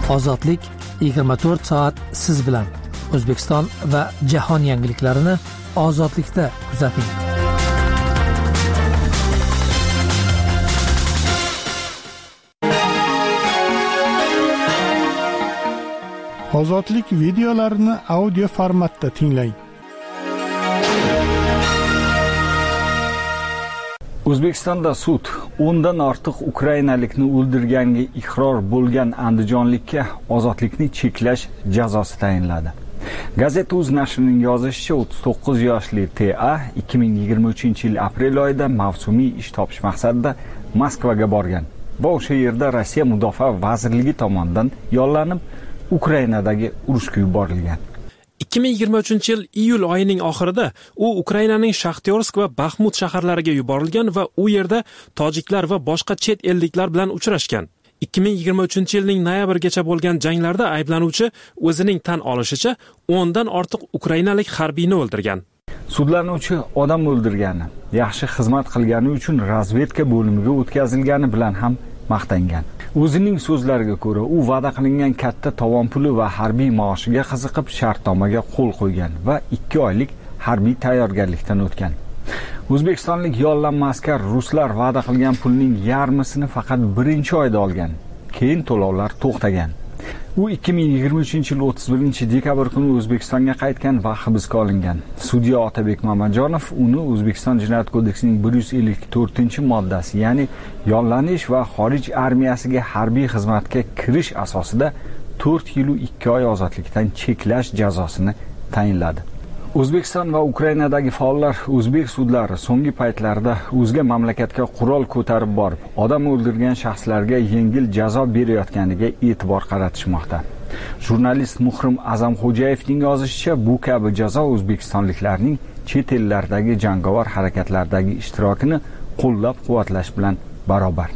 Ozodlik 24 soat siz bilan. O'zbekiston va jahon yangiliklarini ozodlikda kuzating. Ozodlik videolarini audio formatda tinglang. O'zbekistonda sud 10 dan ortiq ukrainalikni o'ldirganga iqror bo'lgan andijonlikka ozodlikni cheklash jazosi tayinladi. Gazeta.uz nashrining yozishicha 39 yoshli T.A. 2023-yil aprel oyida mavsumiy ish topish maqsadida Moskvaga borgan va o'sha yerda Rossiya Mudofaa vazirligi tomonidan yollanib Ukrainadagi urushga yuborilgan. 2023-yil iyul oyining oxirida u Ukrainaning Shaxtyorsk va Baxmut shaharlariga yuborilgan va u yerda tojiklar va boshqa chet elliklar bilan uchrashgan. 2023-yilning noyabrigacha bo'lgan janglarda ayblanuvchi o'zining tan olishicha 10 dan ortiq ukrainalik harbiyni o'ldirgan. Sudlanuvchi odam o'ldirgani, yaxshi xizmat qilgani uchun razvedka bo'limiga o'tkazilgani bilan ham maqtangan. O'zining so'zlariga ko'ra, u va'da qilingan katta tovon puli va harbiy maoshiga qiziqib shartnomaga qo'l qo'ygan va 2 oylik harbiy tayyorgarlikdan o'tgan. O'zbekistonlik yollanma askar ruslar va'da qilgan pulning yarmisini faqat 1-oyda olgan. Keyin to'lovlar to'xtagan. U 2023-yil 31-dekabr kuni O'zbekistonga qaytgan va hibsga olingan. Sudya Otabek Mamajonov uni O'zbekiston Jinoyat kodeksining 154-moddasi, ya'ni yollanish va xorij armiyasiga harbiy xizmatga kirish asosida 4 yil 2 oy ozodlikdan cheklash jazosini tayinladi. O'zbekiston va Ukrainadagi faollar o'zbek sudlari so'nggi paytlarda o'zga mamlakatga qurol ko'tarib borib, odam o'ldirgan shaxslarga yengil jazo berayotganiga e'tibor qaratishmoqda. Jurnalist Muhrim Azamxo'jayevning yozishicha, bu kabi jazo o'zbekistonliklarning chet ellardagi jangovar harakatlardagi ishtirokini qo'llab-quvvatlash bilan barobar.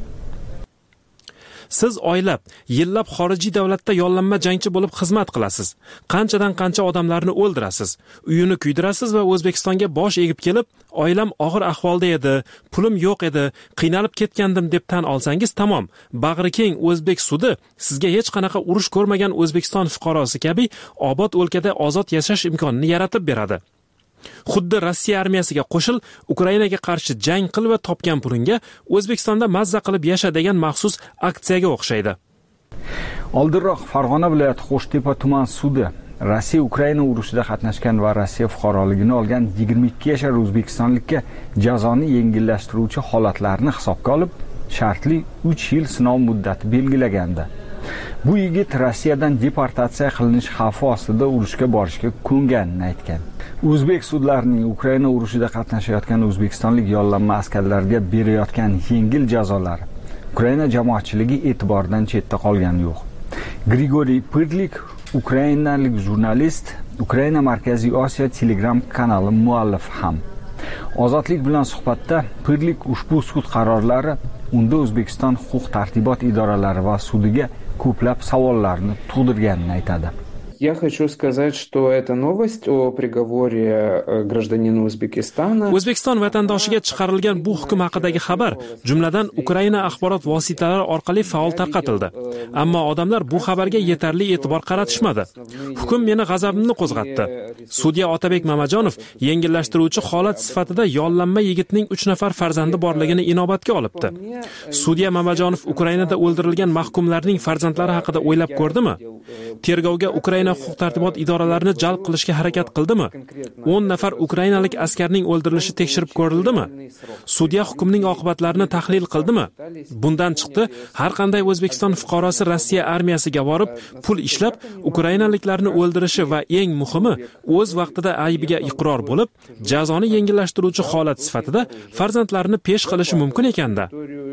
Siz oylab, yillab xorijiy davlatda yollanma jangchi bo'lib xizmat qilasiz. Qanchadan qancha odamlarni o'ldirasiz. Uyini kuydirasiz va O'zbekistonga bosh egib kelib, oilam og'ir ahvolda edi, pulim yo'q edi, qiynalib ketgandim deb tan olsangiz tamom. Bag'ri keng O'zbek sudi sizga hech qanaqa urush ko'rmagan O'zbekiston fuqarosi kabi obod o'lkada ozod yashash imkonini yaratib beradi. Xuddi Rossiya armiyasiga qo'shil, Ukrainaga qarshi jang qil va topgan pulingga O'zbekistonda mazza qilib yasha degan maxsus aksiyaga o'xshaydi. Oldinroq Farg'ona viloyati Qo'shtepa tuman sudi Rossiya Ukraina urushida qatnashgan va Rossiya fuqaroligini olgan 22 yashar o'zbekistonlikka jazoni yengillashtiruvchi holatlarni hisobga olib, shartli 3 yil sinov muddati belgilagandi. Bu yigit Rossiyadan deportatsiya qilinish xavfi ostida urushga borishga ko'nganini aytgan. O'zbek sudlarining Ukraina urushida qatnashayotgan o'zbekistonlik yollanma askarlarga berayotgan yengil jazolari Ukraina jamoatchiligi e'tiboridan chetda qolgani yo'q. Grigoriy Pyrlik, ukrainalik jurnalist, Ukraina Markaziy Osiyo Telegram kanali muallifi ham. Ozodlik bilan suhbatda Pyrlik ushbu sud qarorlari unda O'zbekiston huquq-tartibot idoralari va sudiga ko'plab savollarni tug'dirganini aytadi. Я хочу сказать, что эта новость о приговоре гражданина Узбекистана. O'zbekiston vatandoshiga chiqarilgan bu hukm haqidagi xabar, jumladan Ukraina axborot vositalari orqali faol tarqatildi. Ammo odamlar bu xabarga yetarli e'tibor qaratishmadi. Hukm meni g'azabimni qo'zg'atdi. Sudya Otabek Mamajonov yengillashtiruvchi holat sifatida yollanma yigitning 3 nafar farzandi borligini inobatga olibdi. Sudya Mamajonov Ukrainada o'ldirilgan mahkumlarning farzandlari haqida o'ylab ko'rdimi? Tergovga Ukraina huquq-tartibot idoralarini jalb qilishga harakat qildimi? 10 nafar ukrainalik askarning o'ldirilishi tekshirib ko'rildimi? Sudya hukmining oqibatlarini tahlil qildimi? Bundan chiqdi, har qanday O'zbekiston fuqarosi Rossiya armiyasiga borib, pul ishlab, ukrainaliklarni o'ldirishi va eng muhimi, o'z vaqtida aybiga iqror bo'lib, jazoni yengillashtiruvchi holat sifatida farzandlarini pesh qilishi mumkin ekanda.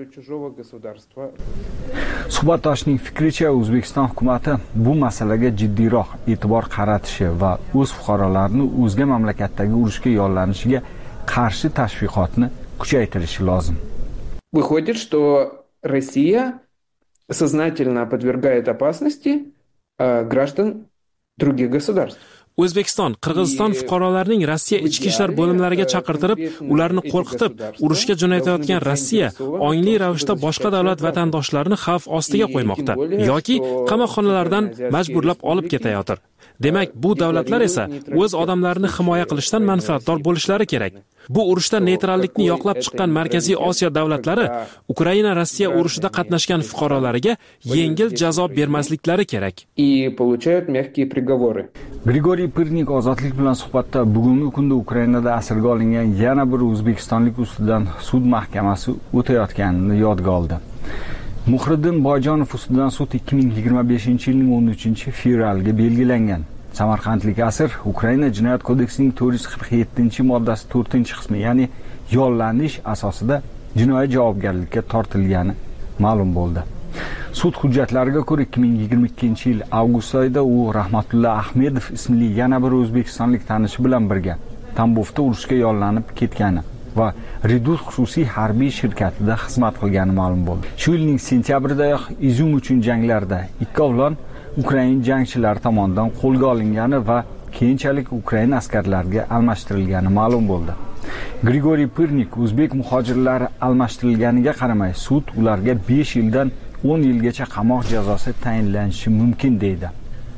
Suhbatdoshning fikricha, O'zbekiston hukumatı bu masalaga jiddiyroq e'tibor qaratishi va o'z fuqarolarini o'zga mamlakatdagi urushga yollanishiga qarshi tashviqotni kuchaytirishi lozim. Выходит, что Россия сознательно подвергает опасности граждан других государств. O'zbekiston, Qirg'iziston fuqarolarining Rossiya ichki ishlar bo'limlariga chaqirtirib, ularni qo'rqitib, urushga jo'natayotgan Rossiya ongli ravishda boshqa davlat vatandoshlarini xavf ostiga qo'ymoqda yoki qamoqxonalardan majburlab olib ketayotir. Demak, bu davlatlar esa o'z odamlarini himoya qilishdan manfaatdor bo'lishlari kerak. Bu urushda neytrallikni yoqlab chiqqan Markaziy Osiyo davlatlari Ukraina-Rossiya urushida qatnashgan fuqarolariga yengil jazo bermasliklari kerak. Grigoriy Pirnik ozodlik bilan suhbatda bugungi kunda Ukrainada asirga olingan yana bir o'zbekistonlik ustidan sud mahkamasi o'tayotganini yodga oldi. Muhriddin Boyjonov ustidan sud 2025-yilning 13-fevralga belgilangan. Samarqandlik asir Ukraina Jinoyat kodeksining 447-moddasi 4-qismi, ya'ni yollanish asosida jinoiy javobgarlikka tortilgani ma'lum bo'ldi. Sud hujjatlariga ko'ra 2022-yil avgust oyida u Rahmatullo Ahmedov ismli yana bir o'zbekistonlik tanishi bilan birga Tambovda urushga yollanib ketgani va Redut xususiy harbiy shirkatida xizmat qilgani ma'lum bo'ldi. Shu yilning sentyabridayoq Izum uchun janglarda ikkovlon Ukraina jangchilari tomonidan qo'lga olingani va keyinchalik Ukraina askarlariga almashtirilgani ma'lum bo'ldi. Grigoriy Pirnik o'zbek muhojirlari almashtirilganiga qaramay, sud ularga 5 yildan 10 yilgacha qamoq jazosi tayinlanishi mumkin deydi.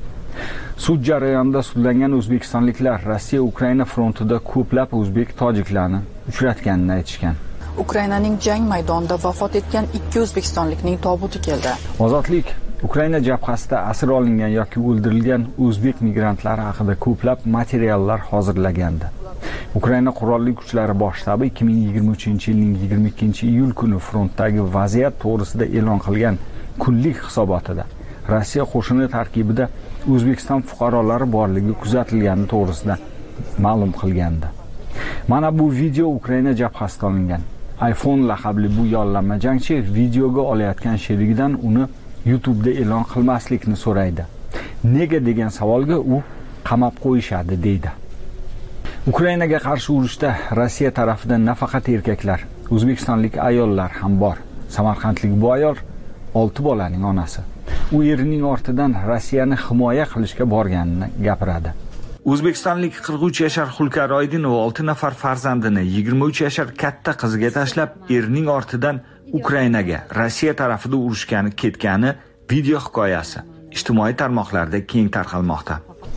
Sud jarayonida sudlangan o'zbekistonliklar Rossiya Ukraina frontida ko'plab o'zbek tojiklarni uchratganini aytishgan. Ukrainaning jang maydonida vafot etgan 2 o'zbekistonlikning tobuti keldi. Ozodlik Ukraina jabhasida asir olingan yoki o'ldirilgan o'zbek migrantlari haqida ko'plab materiallar hozirlagandi. Ukraina qurolli kuchlari bosh shtabi 2023-yilning 22-iyul kuni frontdagi vaziyat to'g'risida e'lon qilgan kunlik hisobotida Rossiya qo'shini tarkibida O'zbekiston fuqarolari borligi kuzatilgani to'g'risida ma'lum qilgandi. Mana bu video Ukraina jabhasida olingan. iPhone laqabli bu yollanma jangchi videoga olayotgan sherigidan uni YouTube'da e'lon qilmaslikni so'raydi. Nega degan savolga u qamab qo'yishadi deydi. Ukrainaga qarshi urushda Rossiya tarafidan nafaqat erkaklar, o'zbekistonlik ayollar ham bor. Samarqandlik bu ayol 6 bolaning onasi. U erining ortidan Rossiyani himoya qilishga borganini gapiradi. O'zbekistonlik 43 yashar Xulkar Oydinov 6 nafar farzandini 23 yashar katta qiziga tashlab, erining ortidan Ukrainaga Rossiya tarafida urushgani ketgani video hikoyasi ijtimoiy tarmoqlarda keng tarqalmoqda.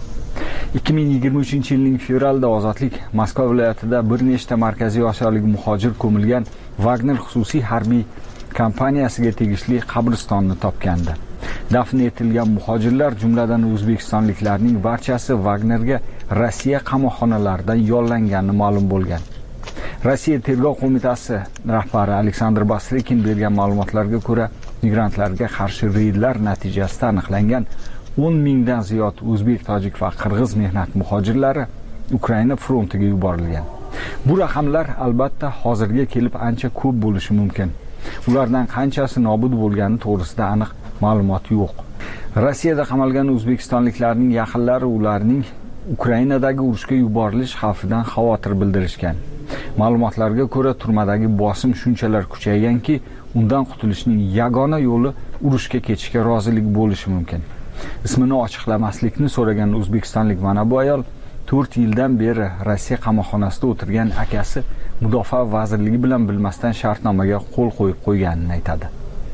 2023-yilning fevralda Ozodlik Moskva viloyatida bir nechta markaziy osiyolik muhojir ko'milgan Wagner xususiy harbiy kompaniyasiga tegishli qabristonni topgandi. Dafn etilgan muhojirlar, jumladan o'zbekistonliklarning barchasi Wagnerga Rossiya qamoqxonalaridan yollangani ma'lum bo'lgan. Rossiya Tergov qo'mitasi rahbari Aleksandr Basrekin bergan ma'lumotlarga ko'ra, migrantlarga qarshi reydlar natijasida aniqlangan 10 mingdan ziyod o'zbek, tojik va qirg'iz mehnat muhojirlari Ukraina frontiga yuborilgan. Bu raqamlar albatta hozirga kelib ancha ko'p bo'lishi mumkin. Ulardan qanchasi nobud bo'lgani to'g'risida aniq ma'lumot yo'q. Rossiyada qamalgan o'zbekistonliklarning yaqinlari ularning Ukrainadagi urushga yuborilish xavfidan xavotir bildirishgan. Ma'lumotlarga ko'ra, turmadagi bosim shunchalar kuchayganki, undan qutulishning yagona yo'li urushga ketishga rozilik bo'lishi mumkin. Ismini ochiqlamaslikni so'ragan o'zbekistonlik mana bu ayol 4 yildan beri Rossiya qamoqxonasida o'tirgan akasi Mudofaa vazirligi bilan bilmasdan shartnomaga qo'l qo'yib qo'yganini aytadi.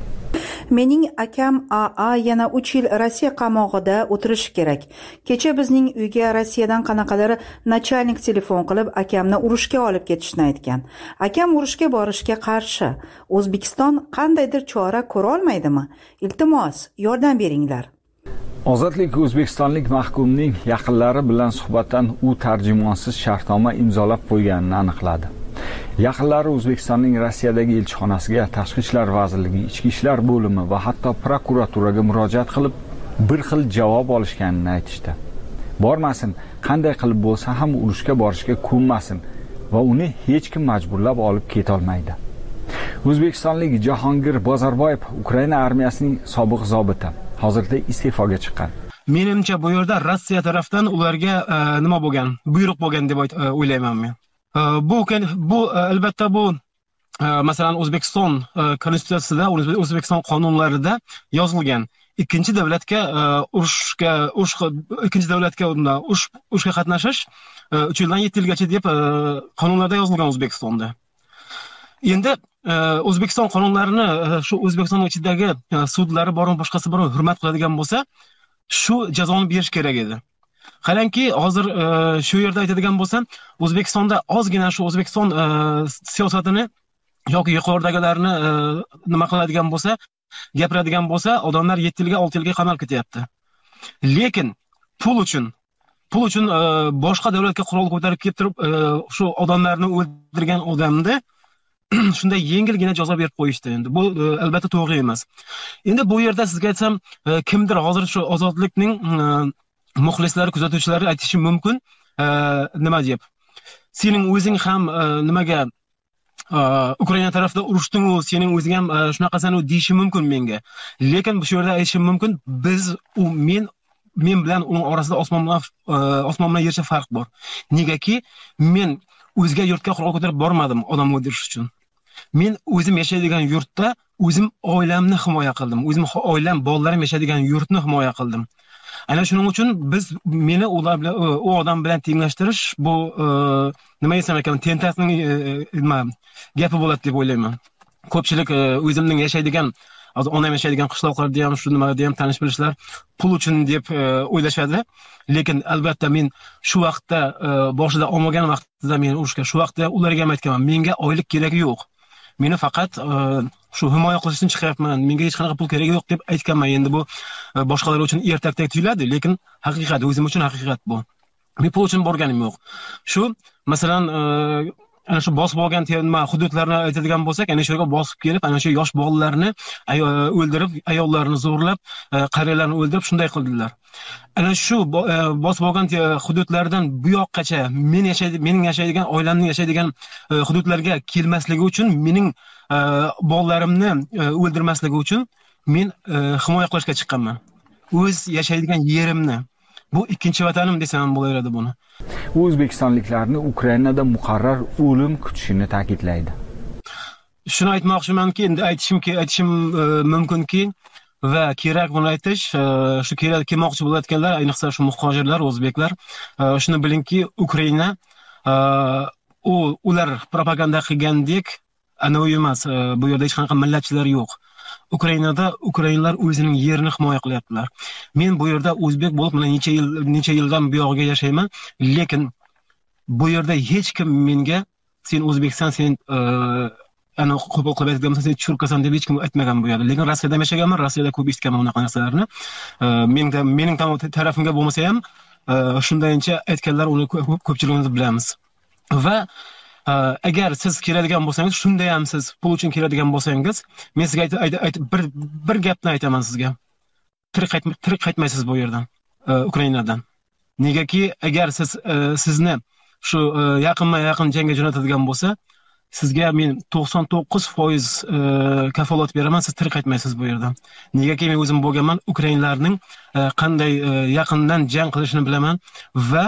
Mening akam AA yana 3 yil Rossiya qamoqida o'tirishi kerak. Kecha bizning uyga Rossiyadan qanaqadir nachalnik telefon qilib, akamni urushga olib ketishni aytgan. Akam urushga borishga qarshi. O'zbekiston qandaydir chora ko'ra olmaydimi? Iltimos, yordam beringlar. Ozodlik o'zbekistonlik mahkumning yaqinlari bilan suhbatdan u tarjimonsiz shartnoma imzolab qo'yganini aniqladi. Yaqinlari O'zbekistonning Rossiyadagi elchixonasiga, Tashqi ishlar vazirligi, Ichki ishlar bo'limi va hatto prokuraturaga murojaat qilib, bir xil javob olishganini aytishdi. Bormasin, qanday qilib bo'lsa ham urushga borishga ko'nmasin va uni hech kim majburlab olib keta olmaydi. O'zbekistonlik Jahongir Bozorboyev Ukraina armiyasining sobiq zobiti, hozirda iste'foga chiqqan. Menimcha bu yerda Rossiya tarafdan ularga nima bo'lgan, buyruq bo'lgan deb o'ylayman men. Bu albatta bu masalan O'zbekiston konstitutsiyasida, O'zbekiston qonunlarida yozilgan. ikkinchi davlatga urushga qatnashish 3 yildan 7 yilgacha deb qonunlarda yozilgan O'zbekistonda. Endi O'zbekiston qonunlarini shu O'zbekiston ichidagi sudlari bormi, boshqasi bormi hurmat qiladigan bo'lsa, shu jazoni berish kerak edi. Qarangki, hozir shu yerda aytadigan bo'lsam, O'zbekistonda ozgina shu O'zbekiston siyosatini yoki yuqoridagilarni nima qiladigan bo'lsa, gapiradigan bo'lsa, odamlar 7 yilga, 6 yilga qamalib ketyapti. Lekin pul uchun boshqa davlatga qurol ko'tarib kelib turib, shu odamlarni o'ldirgan odamni shunday yengilgina jazo berib qo'yishdi. Endi bu albatta to'g'ri emas. Endi bu yerda sizga aytsam, kimdir hozir shu ozodlikning muxlislari, kuzatuvchilari aytishi mumkin, nima deb. Sening o'zing ham nimaga Ukraina tarafida urushding-u, sening o'zing ham shunaqasan-u deyishi mumkin menga. Lekin bu yerda aytishim mumkin, men bilan uning orasida osmon bilan yercha farq bor. Negaki, men o'zga yurtga qurol ko'tarib bormadim odam o'ldirish uchun. Men o'zim yashaydigan yurtda o'zim oilamni himoya qildim. O'zim oilam, bolalarim yashaydigan yurtni himoya qildim. Ana shuning uchun meni u odam bilan tenglashtirish bu nima desam ekan, tentasning gapi bo'ladi deb o'ylayman. Ko'pchilik o'zimning yashaydigan, hozir onam yashaydigan qishloqlarda ham shu nimada ham tanish bilishlar pul uchun deb o'ylashadi. Lekin albatta men shu vaqtda boshida olmagan vaqtida men urushga shu vaqtda ularga ham aytganman, menga oylik keragi yo'q. Meni faqat shu himoya qilish uchun chiqyapman. Menga hech qanaqa pul keragi yo'q deb aytganman. Endi bu boshqalar uchun ertakdek tuyuladi, lekin haqiqat, o'zim uchun haqiqat bu. Men pul uchun borganim yo'q. Shu masalan ana shu bosib olgan hududlarni aytadigan bo'lsak, ana shu yerga bosib kelib, ana shu yosh bolalarni o'ldirib, ayollarni zo'rlab, qariyalarni o'ldirib shunday qildilar. Ana shu bosib olgan hududlardan bu yoqqacha mening yashaydigan, oilamning yashaydigan hududlarga kelmasligi uchun, mening bolalarimni o'ldirmasligi uchun men himoya qilishga chiqqanman. O'z yashaydigan yerimni. Bu ikkinchi vatanim desam bo'laveradi buni. O'zbekistonliklarni Ukrainada muqarrar o'lim kutishini ta'kidlaydi. Shuni aytmoqchimanki, endi aytishim mumkinki va kerak buni aytish, shu kerak kelmoqchi bo'layotganlar, ayniqsa shu muhojirlar, o'zbeklar, shuni bilingki, Ukraina ular propaganda qilgandek anoyi emas. Bu yerda hech qanaqa millatchilar yo'q. Ukrainada ukrainlar o'zining yerini himoya qilyaptilar. Men bu yerda o'zbek bo'lib, mana necha yildan buyog'iga yashayman, lekin bu yerda hech kim menga sen o'zbeksan, sen ana qo'pol qilib aytganman, sen churkasan deb hech kim aytmagan bu yerda. Lekin Rossiyada yashaganman, Rossiyada ko'p eshitganman unaqa narsalarni. Mening tarafimga bo'lmasa ham shundayincha aytganlar, uni ko'pchiligimiz bilamiz. Va agar siz keladigan bo'lsangiz, shunday ham siz pul uchun keladigan bo'lsangiz, men sizga bir gapni aytaman sizga. Tirik qaytmaysiz bu yerdan, Ukrainadan. Negaki, agar sizni shu yaqin jangga jo'natadigan bo'lsa, sizga men 99% kafolat beraman, siz tirik qaytmaysiz bu yerdan. Negaki men o'zim bo'lganman, ukrainlarning qanday yaqindan jang qilishini bilaman va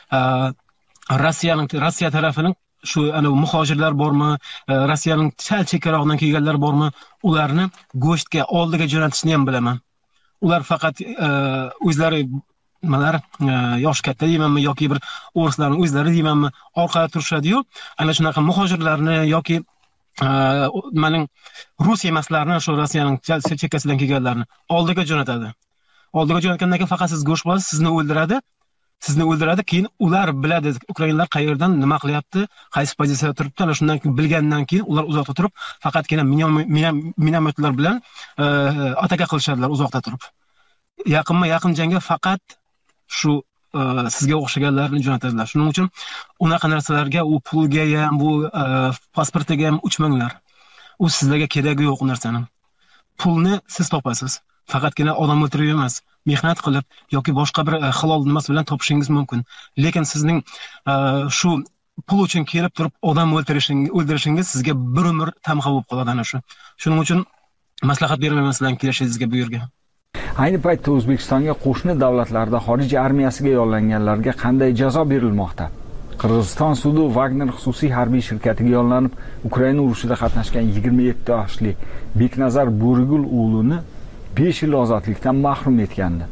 Rossiya tarafining shu ana muhojirlar bormi, Rossiyaning sal chekkarog'idan kelganlar bormi, ularni go'shtga oldiga jo'natishni ham bilaman. Ular faqat o'zlari nimalar, yosh katta deymanmi yoki bir o'rislarning o'zlari deymanmi, orqada turishadi-yu, ana shunaqa muhojirlarni yoki mening rus emaslarni, shu Rossiyaning chekkasidan kelganlarni oldiga jo'natadi. Oldiga jo'natgandan keyin faqat siz go'sht bo'lasiz, sizni o'ldiradi, keyin ular biladi ukrainlar qayerdan nima qilyapti, qaysi pozitsiyada turibdi. Ana shundan keyin bilgandan keyin ular uzoqda turib faqatgina minometlar bilan ataka qilishadilar uzoqda turib. Yaqin jangga faqat shu sizga o'xshaganlarni jo'natadilar. Shuning uchun unaqa narsalarga, u pulga ham, bu pasportiga ham uchmanglar. U sizlarga keragi yo'q narsani. Pulni siz topasiz. Faqatgina odam o'ldirib emas, mehnat qilib yoki boshqa bir halol nimasi bilan topishingiz mumkin. Lekin sizning shu pul uchun kelib turib odam o'ldirishingiz sizga bir umr tamg'a bo'lib qoladi ana shu. Shuning uchun maslahat bermayman sizlarning kelishingizga bu yerga. Ayni paytda O'zbekistonga qo'shni davlatlarda xorij armiyasiga yollanganlarga qanday jazo berilmoqda? Qirg'iziston sudi Wagner xususiy harbiy shirkatiga yollanib, Ukraina urushida qatnashgan 27 yoshli Beknazar Bo'rigul o'g'lini 5 yil ozodlikdan mahrum etgandi.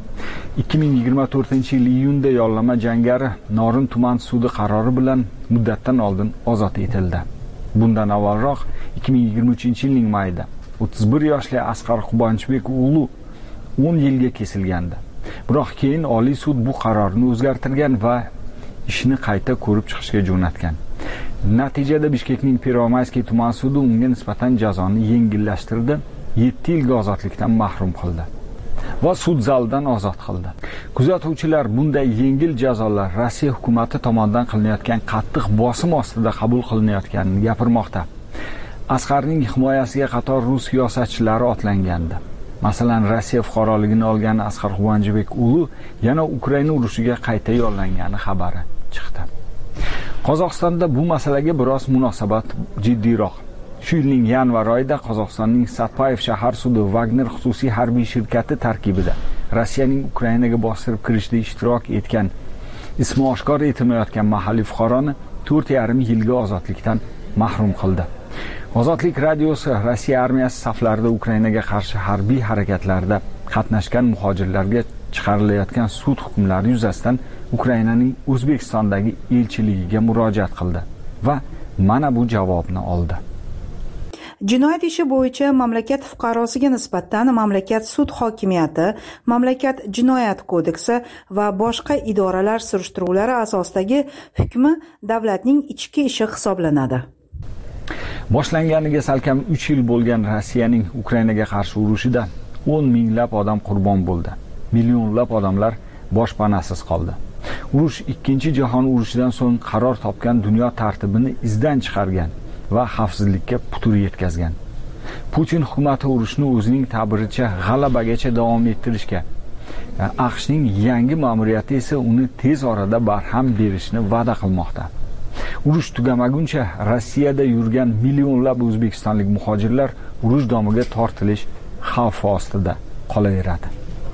2024-yil iyunda yollama jangari Norin tuman sudi qarori bilan muddatdan oldin ozod etildi. Bundan avvalroq 2023-yilning mayida 31 yoshli Asqar Qubonchbek o'g'li 10 yilga kesilgandi. Biroq keyin Oliy sud bu qarorni o'zgartirgan va ishni qayta ko'rib chiqishga jo'natgan. Natijada Bishkekning Pervomayskiy tuman sudi unga nisbatan jazoni yengillashtirdi, 7 yilga ozodlikdan mahrum qildi va sud zalidan ozod qildi. Kuzatuvchilar bunday yengil jazolar Rossiya hukumati tomonidan qilinayotgan qattiq bosim ostida qabul qilinayotganini gapirmoqda. Asqarning himoyasiga qator rus siyosatchilari otlangandi. Masalan, Rossiya fuqaroligini olgan Asqar Quvonchbek o'g'li yana Ukraina urushiga qayta yollangani xabari chiqdi. Qozog'istonda bu masalaga biroz munosabat jiddiyroq. Shu yilning yanvar oyida Qozog'istonning Satpayev shahar sudi Wagner xususiy harbiy shirkati tarkibida Rossiyaning Ukrainaga bostirib kirishda ishtirok etgan ismi oshkor etilmayotgan mahalliy fuqaroni 4,5 yilga ozodlikdan mahrum qildi. Ozodlik radiosi Rossiya armiyasi saflarida Ukrainaga qarshi harbiy harakatlarda qatnashgan muhojirlarga chiqarilayotgan sud hukmlari yuzasidan Ukrainaning O'zbekistondagi elchiligiga murojaat qildi va mana bu javobni oldi. Jinoyat ishi bo'yicha mamlakat fuqarosiga nisbatan mamlakat sud hokimiyati, mamlakat jinoyat kodeksi va boshqa idoralar surishtiruvlari asosidagi hukmi davlatning ichki ishi hisoblanadi. Boshlanganiga salkam 3 yil bo'lgan Rossiyaning Ukrainaga qarshi urushida 10 minglab odam qurbon bo'ldi. Millionlab odamlar boshpanasiz qoldi. Urush Ikkinchi jahon urushidan so'ng qaror topgan dunyo tartibini izdan chiqargan va xavfsizlikka putur yetkazgan. Putin hukumati urushni o'zining ta'biricha g'alabagacha davom ettirishga, AQShning yangi ma'muriyati esa uni tez orada barham berishni va'da qilmoqda. Urush tugamaguncha Rossiyada yurgan millionlab o'zbekistonlik muhojirlar urush domiga tortilish xavfi ostida qolaveradi.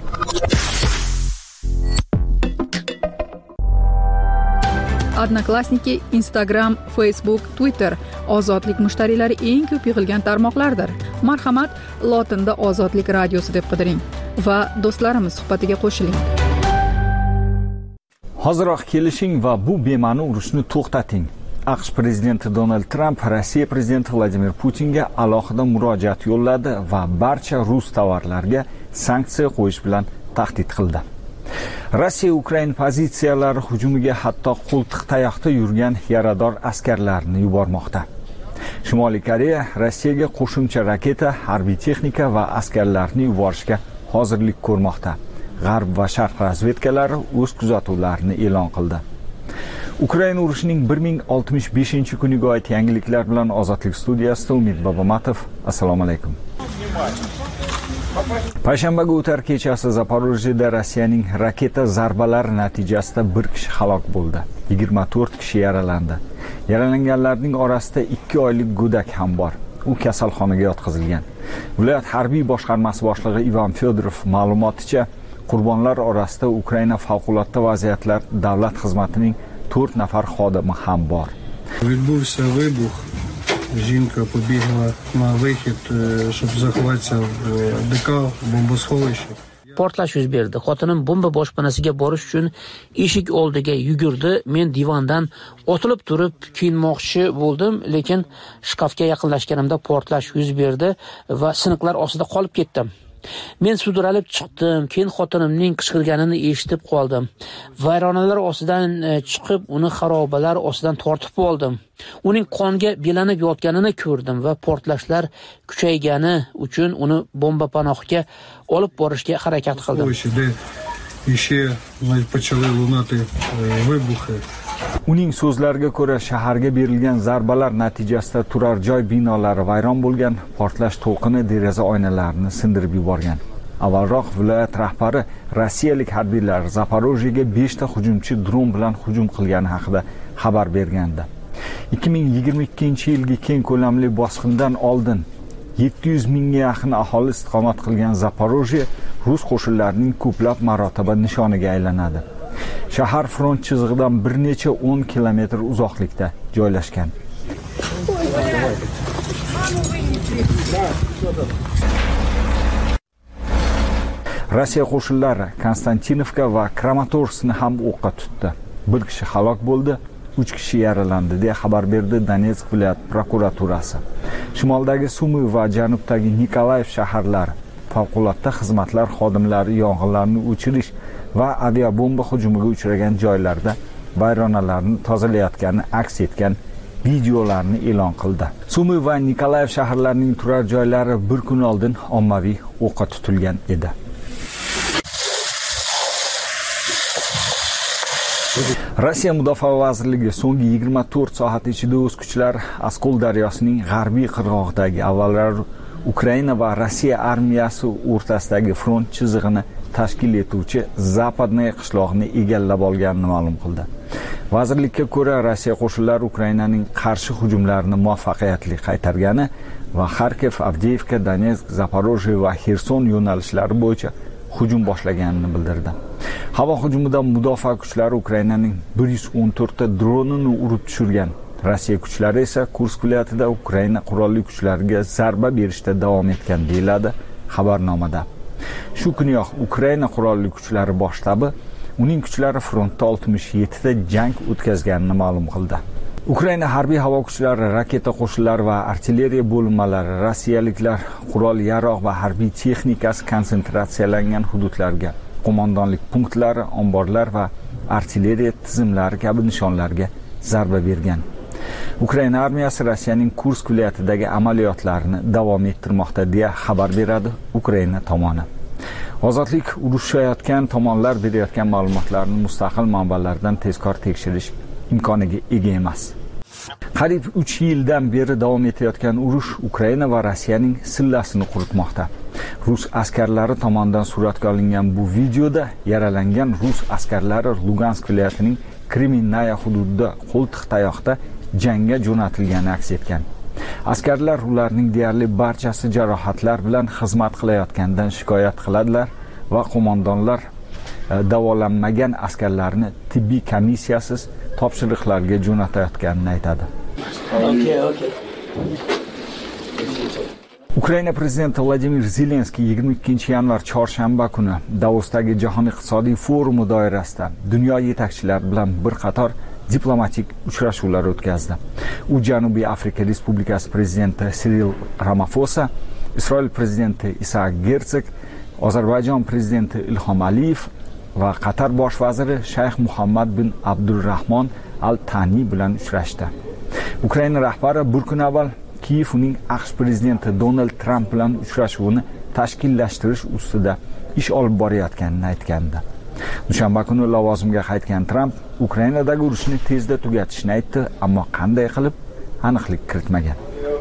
Odnoklassniki, Instagram, Facebook, Twitter ozodlik mushtariylari eng ko'p yig'ilgan tarmoqlardir. Marhamat, lotinda Ozodlik radiosi deb qidiring va do'stlarimiz suhbatiga qo'shiling. Hoziroq kelishing va bu bema'ni urushni to'xtating. AQSh prezidenti Donald Trump Rossiya prezidenti Vladimir Putinga alohida murojaat yo'lladi va barcha rus tovarlarga sanksiya qo'yish bilan tahdid qildi. Rossiya Ukraina pozitsiyalari hujumiga hatto qo'ltiq tayoqda yurgan yarador askarlarni yubormoqda. Shimoliy Koreya Rossiyaga qo'shimcha raketa, harbiy texnika va askarlarni yuborishga hozirlik ko'rmoqda. G'arb va Sharq razvedkalari o'z kuzatuvlarini e'lon qildi. Ukraina urushining 1065-kuniga oid yangiliklar bilan Ozodlik studiyasida Umid Bobomatov. Assalomu alaykum. Payshanbaga o'tar kechasi Zaporojyeda Rossiyaning raketa zarbalari natijasida 1 kishi halok bo'ldi. 24 kishi yaralandi. Yaralanganlarning orasida 2 oylik go'dak ham bor. U kasalxonaga yotqizilgan. Viloyat harbiy boshqarmasi boshlig'i Ivan Fedorov ma'lumoticha, qurbonlar orasida Ukraina favqulodda vaziyatlar davlat xizmatining 4 nafar xodimi ham bor. Відбувся вибух. Жінка побігла на вихід, щоб заховатися в ДК, бомбосховище. Portlash yuz berdi. Xotinim bomba boshpanasiga borish uchun eshik oldiga yugurdi. Men divondan otilib turib kiyinmoqchi bo'ldim, lekin shkafga yaqinlashganimda portlash yuz berdi va siniqlar ostida qolib ketdim. Men sudralib chiqdim, keyin xotinimning qichqirganini eshitib qoldim. Vayronalar ostidan chiqib, uni xarobalar ostidan tortib oldim. Uning qonga belanib yotganini ko'rdim va portlashlar kuchaygani uchun uni bomba panohiga olib borishga harakat qildim. Uning so'zlariga ko'ra, shaharga berilgan zarbalar natijasida turar joy binolari vayron bo'lgan, portlash to'lqini deraza oynalarini sindirib yuborgan. Avvalroq viloyat rahbari rossiyalik harbiylar Zaporojyega 5 ta hujumchi dron bilan hujum qilgani haqida xabar bergandi. 2022-yilgi keng ko'lamli bosqindan oldin 700 mingga yaqin aholi istiqomat qilgan Zaporojye rus qo'shinlarining ko'plab marotaba nishoniga aylanadi. Shahar front chizig'idan bir necha 10 kilometr uzoqlikda joylashgan. Rossiya qo'shinlari Konstantinovka va Kramatorskni ham o'qqa tutdi. 1 kishi halok bo'ldi, 3 kishi yaralandi deya xabar berdi Donetsk viloyat prokuraturasi. Shimoldagi Sumy va janubdagi Nikolayev shaharlari favqulodda xizmatlar xodimlari yong'inlarni o'chirish va aviabomba hujumiga uchragan joylarda vayronalarni tozalayotgani aks etgan videolarni e'lon qildi. Sumy va Nikolayev shaharlarining turar joylari bir kun oldin ommaviy o'qqa tutilgan edi. Rossiya Mudofaa vazirligi so'nggi 24 soat ichida o'z kuchlari Oskol daryosining g'arbiy qirg'og'idagi avvalroq Ukraina va Rossiya armiyasi o'rtasidagi front chizig'ini tashkil etuvchi Zapadnoye qishlog'ini egallab olganini ma'lum qildi. Vazirlikka ko'ra, Rossiya qo'shinlari Ukrainaning qarshi hujumlarini muvaffaqiyatli qaytargani va Kharkiv, Avdiivka, Donetsk, Zaporojye va Xerson yo'nalishlari bo'yicha hujum boshlaganini bildirdi. Havo hujumidan mudofaa kuchlari Ukrainaning 114 ta dronini urib tushirgan. Rossiya kuchlari esa Kursk viloyatida Ukraina qurolli kuchlariga zarba berishda davom etgan deyiladi xabarnomada. Shu kuniyoq Ukraina qurolli kuchlari bosh shtabi uning kuchlari frontda 67 ta jang o'tkazganini ma'lum qildi. Ukraina harbiy havo kuchlari, raketa qo'shinlari va artilleriya bo'linmalari rossiyaliklar qurol yarog' va harbiy texnikasi konsentratsiyalangan hududlarga, qo'mondonlik punktlari, omborlar va artilleriya tizimlari kabi nishonlarga zarba bergan. Ukraina armiyasi Rossiyaning Kursk viloyatidagi amaliyotlarini davom ettirmoqda deya xabar beradi Ukraina tomoni. Ozodlik urushayotgan tomonlar berayotgan ma'lumotlarni mustaqil manbalardan tezkor tekshirish imkoniga ega emas. Qariyb 3 yildan beri davom etayotgan urush Ukraina va Rossiyaning sillasini quritmoqda. Rus askarlari tomonidan suratga olingan bu videoda yaralangan rus askarlari Lugansk viloyatining Kreminaya hududida qo'ltiq tayoqda jangga jo'natilgani aks etgan. Askarlar ularning deyarli barchasi jarohatlar bilan xizmat qilayotgandan shikoyat qiladilar va qo'mondonlar davolanmagan askarlarni tibbiy komissiyasiz topshiriqlarga jo'natayotganini aytadi. Ukraina prezidenti Vladimir Zelenskiy 22 yanvar chorshanba kuni Davosdagi Jahon iqtisodiy forumi doirasida dunyo yetakchilari bilan bir qator diplomatik uchrashuvlar o'tkazdi. U Janubiy Afrika Respublikasi prezidenti Cyril Ramaphosa, Isroil prezidenti Isaac Herzog, Ozarbayjon prezidenti Ilhom Aliyev va Qatar bosh vaziri Shayx Muhammad bin Abdurrahmon Al-Tani bilan uchrashdi. Ukraina rahbari bir kun avval Kiyev uning AQSh prezidenti Donald Trump bilan uchrashuvini tashkillashtirish ustida ish olib borayotganini aytgandi. Dushanba kuni lavozimga qaytgan Trump Ukrainadagi urushni tezda tugatishni aytdi, ammo qanday qilib aniqlik kiritmagan.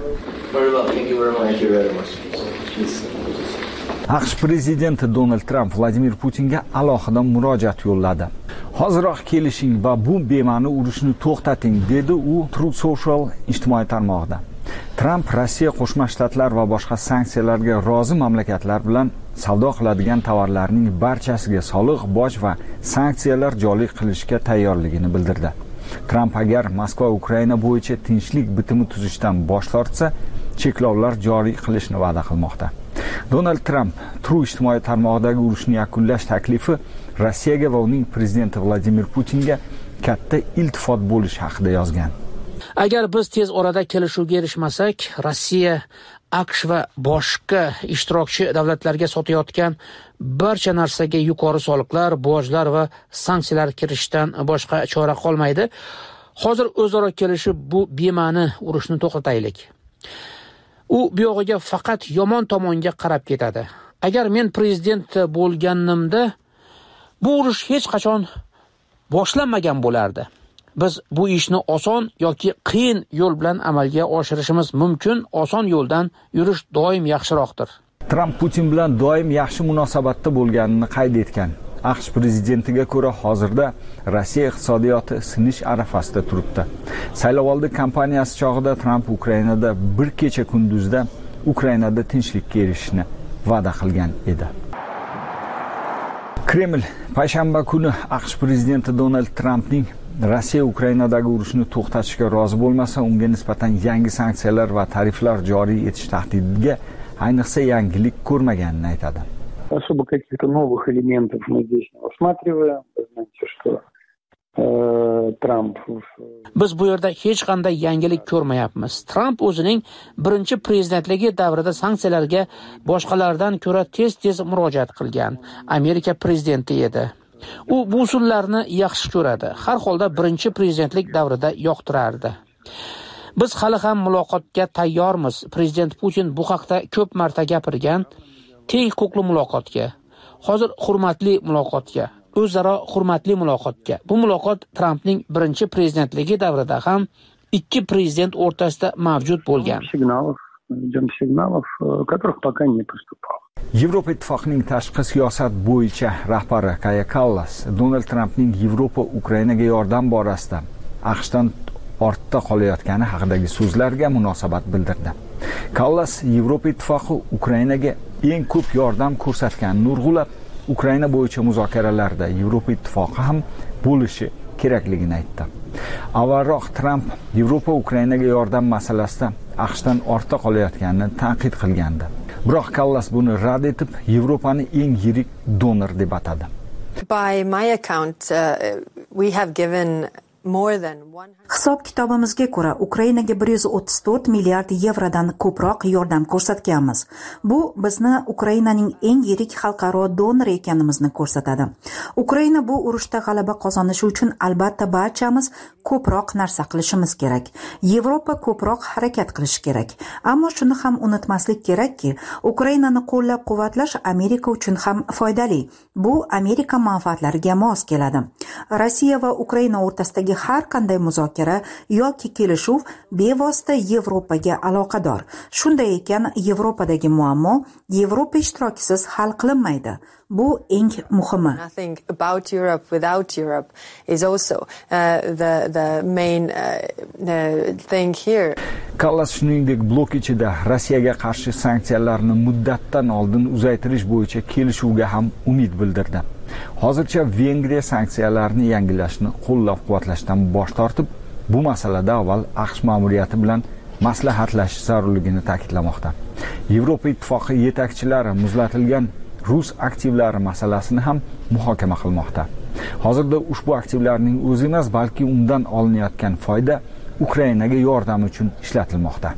AQSh prezidenti Donald Trump Vladimir Putinga alohida murojaat yo'lladi. Hoziroq kelishing va bu bema'ni urushni to'xtating, dedi u Truth Social ijtimoiy tarmog'ida. Trump Rossiya, Qo'shma Shtatlar va boshqa sanksiyalarga rozi mamlakatlar bilan savdo qiladigan tovarlarning barchasiga soliq, boj va sanksiyalar joriy qilishga tayyorligini bildirdi. Trump agar Moskva Ukraina bo'yicha tinchlik bitimi tuzishdan bosh tortsa, cheklovlar joriy qilishni va'da qilmoqda. Donald Trump Truth ijtimoiy tarmog'idagi urushni yakunlash taklifi Rossiyaga va uning prezidenti Vladimir Putinga katta iltifot bo'lishi haqida yozgan. Agar biz tez orada kelishuvga erishmasak, Rossiya, AQSh va boshqa ishtirokchi davlatlarga sotayotgan barcha narsaga yuqori soliqlar, bojlar va sanksiyalar kirishdan boshqa chora qolmaydi. Hozir o'zaro kelishib bu bema'ni urushni to'xtataylik. U buyog'iga faqat yomon tomonga qarab ketadi. Agar men prezident bo'lganimda bu urush hech qachon boshlanmagan bo'lardi. Biz bu ishni oson yoki qiyin yo'l bilan amalga oshirishimiz mumkin. Oson yo'ldan yurish doim yaxshiroqdir. Trump Putin bilan doim yaxshi munosabatda bo'lganini qayd etgan. AQSh prezidentiga ko'ra hozirda Rossiya iqtisodiyoti sinish arafasida turibdi. Saylovoldi kampaniyasi chog'ida Trump Ukrainada bir kecha kunduzda Ukrainada tinchlikka erishishni va'da qilgan edi. Kreml payshanba kuni AQSh prezidenti Donald Trampning Rossiya Ukrainadagi urushni to'xtatishga rozi bo'lmasa, unga nisbatan yangi sanksiyalar va tariflar joriy etish tahdidiga ayniqsa yangilik ko'rmaganini aytadi. Особо каких-то новых элементов мы здесь не усматриваем. Вы знаете, что Tramp. Biz bu yerda hech qanday yangilik ko'rmayapmiz. Tramp o'zining birinchi prezidentligi davrida sanksiyalarga boshqalardan ko'ra tez murojaat qilgan Amerika prezidenti edi. U bu usullarni yaxshi ko'radi. Har holda birinchi prezidentlik davrida yoqtirardi. Biz hali ham muloqotga tayyormiz. Prezident Putin bu haqda ko'p marta gapirgan. Teng huquqli muloqotga, hozir hurmatli muloqotga, o'zaro hurmatli muloqotga. Bu muloqot Trampning birinchi prezidentligi davrida ham ikki prezident o'rtasida mavjud bo'lgan. Signalov, которых пока не поступало. Yevropa Ittifoqining tashqi siyosat bo'yicha rahbari Kaja Kallas Donald Trampning Yevropa Ukrainaga yordam borasida AQShdan ortda qolayotgani haqidagi so'zlarga munosabat bildirdi. Kallas Yevropa Ittifoqi Ukrainaga eng ko'p yordam ko'rsatganini urg'ulab, Ukraina bo'yicha muzokaralarda Yevropa Ittifoqi ham bo'lishi kerakligini aytdi. Avvalroq Tramp Yevropa Ukrainaga yordam masalasida AQShdan ortda qolayotganini tanqid qilgandi. Biroq Kallas buni rad etib, Yevropani eng yirik donor deb atadi. By my account, we have given Hisob kitobimizga ko'ra Ukrainaga 134 milliard yevrodan ko'proq yordam ko'rsatganmiz. Bu bizni Ukrainaning eng yirik xalqaro donori ekanimizni ko'rsatadi. Ukraina bu urushda g'alaba qozonishi uchun albatta barchamiz ko'proq narsa qilishimiz kerak. Yevropa ko'proq harakat qilishi kerak. Ammo shuni ham unutmaslik kerakki, Ukrainani qo'llab-quvvatlash Amerika uchun ham foydali. Bu Amerika manfaatlariga mos keladi. Rossiya va Ukraina o'rtasidagi har qanday muzokara yoki kelishuv bevosita Yevropaga aloqador. Shunday ekan, Yevropadagi muammo Yevropa ishtirokisiz hal qilinmaydi. Bu eng muhimi. Nothing about Europe without Europe is also the main thing here. Kallas shuningdek blok ichida Rossiyaga qarshi sanksiyalarni muddatdan oldin uzaytirish bo'yicha kelishuvga ham umid bildirdi. Hozircha Vengriya sanksiyalarni yangilashni qo'llab-quvvatlashdan bosh tortib, bu masalada avval AQSh ma'muriyati bilan maslahatlashish zarurligini ta'kidlamoqda. Yevropa Ittifoqi yetakchilari muzlatilgan rus aktivlari masalasini ham muhokama qilmoqda. Hozirda ushbu aktivlarning o'zi emas, balki undan olinayotgan foyda Ukrainaga yordam uchun ishlatilmoqda.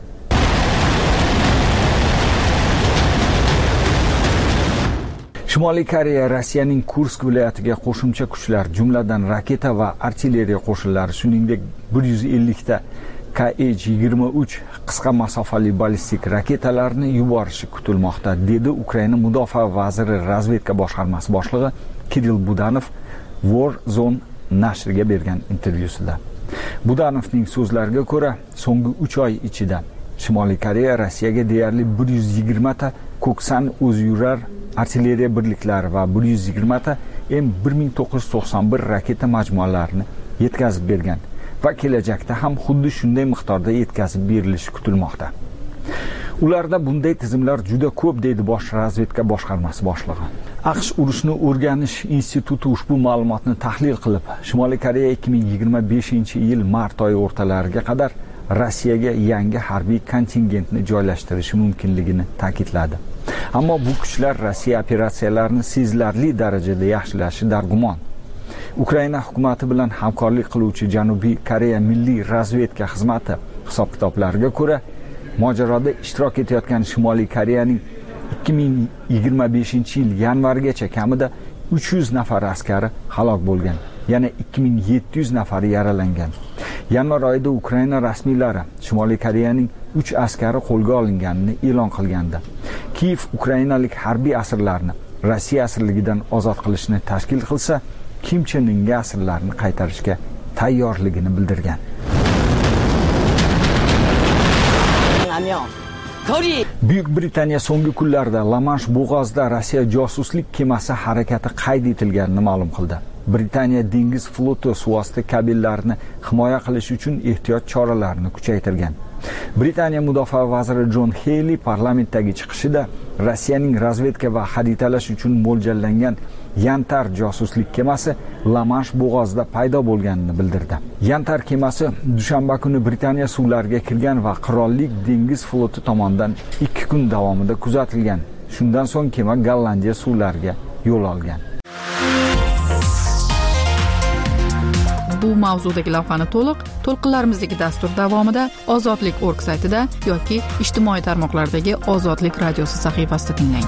Shimoliy Koreya Rossiyaning Kursk viloyatiga qo'shimcha kuchlar, jumladan raketa va artilleriya qo'shinlari, shuningdek 150 ta Kh-23 qisqa masofali ballistik raketalarni yuborishi kutilmoqda, dedi Ukraina mudofaa vaziri razvedka boshqarmasi boshlig'i Kirill Budanov War Zone nashriga bergan intervyusida. Budanovning so'zlariga ko'ra, so'nggi 3 oy ichida Shimoliy Koreya Rossiyaga deyarli 120 ta ko'ksan o'ziyurar artilleriya birliklari va 120 ta M1991 raketa majmualarini yetkazib bergan va kelajakda ham xuddi shunday miqdorda yetkazib berilishi kutilmoqda. Ularda bunday tizimlar juda ko'p, deydi bosh razvedka boshqarmasi boshlig'i. AQSh urushni o'rganish instituti ushbu ma'lumotni tahlil qilib, Shimoliy Koreya 2025-yil mart oyi o'rtalariga qadar Rossiyaga yangi harbiy kontingentni joylashtirishi mumkinligini ta'kidladi. Ammo bu kuchlar Rossiya operatsiyalarini sezilarli darajada yaxshilashi dargumon. Ukraina hukumati bilan hamkorlik qiluvchi Janubiy Koreya Milliy razvedka xizmati hisob-kitoblariga ko'ra, mojaroda ishtirok etayotgan Shimoliy Koreyaning 2025-yil yanvarigacha kamida 300 nafar askari halok bo'lgan, yana 2700 nafari yaralangan. Yanvar oyida Ukraina rasmiylari Shimoliy Koreyaning 3 askari qo'lga olinganini e'lon qilgandi. Kiyev ukrainalik harbiy asirlarni Rossiya asirligidan ozod qilishni tashkil qilsa, Kim Chen Inga asirlarni qaytarishga tayyorligini bildirgan. Buyuk Britaniya so'nggi kunlarda La-Mansh bo'g'ozida Rossiya josuslik kemasi harakati qayd etilganini ma'lum qildi. Britaniya dengiz floti suvosti kabellarini himoya qilish uchun ehtiyot choralarini kuchaytirgan. Britaniya mudofaa vaziri Jon Heyli parlamentdagi chiqishida Rossiyaning razvedka va xaritalash uchun mo'ljallangan Yantar josuslik kemasi La-Mansh bo'g'ozida paydo bo'lganini bildirdi. Yantar kemasi dushanba kuni Britaniya suvlariga kirgan va qirollik dengiz floti tomonidan 2 kun davomida kuzatilgan. Shundan so'ng kema Gollandiya suvlariga yo'l olgan. Bu mavzudagi lavhani to'lqinlarimizdagi dastur davomida ozodlik.org saytida yoki ijtimoiy tarmoqlardagi Ozodlik radiosi sahifasida tinglang.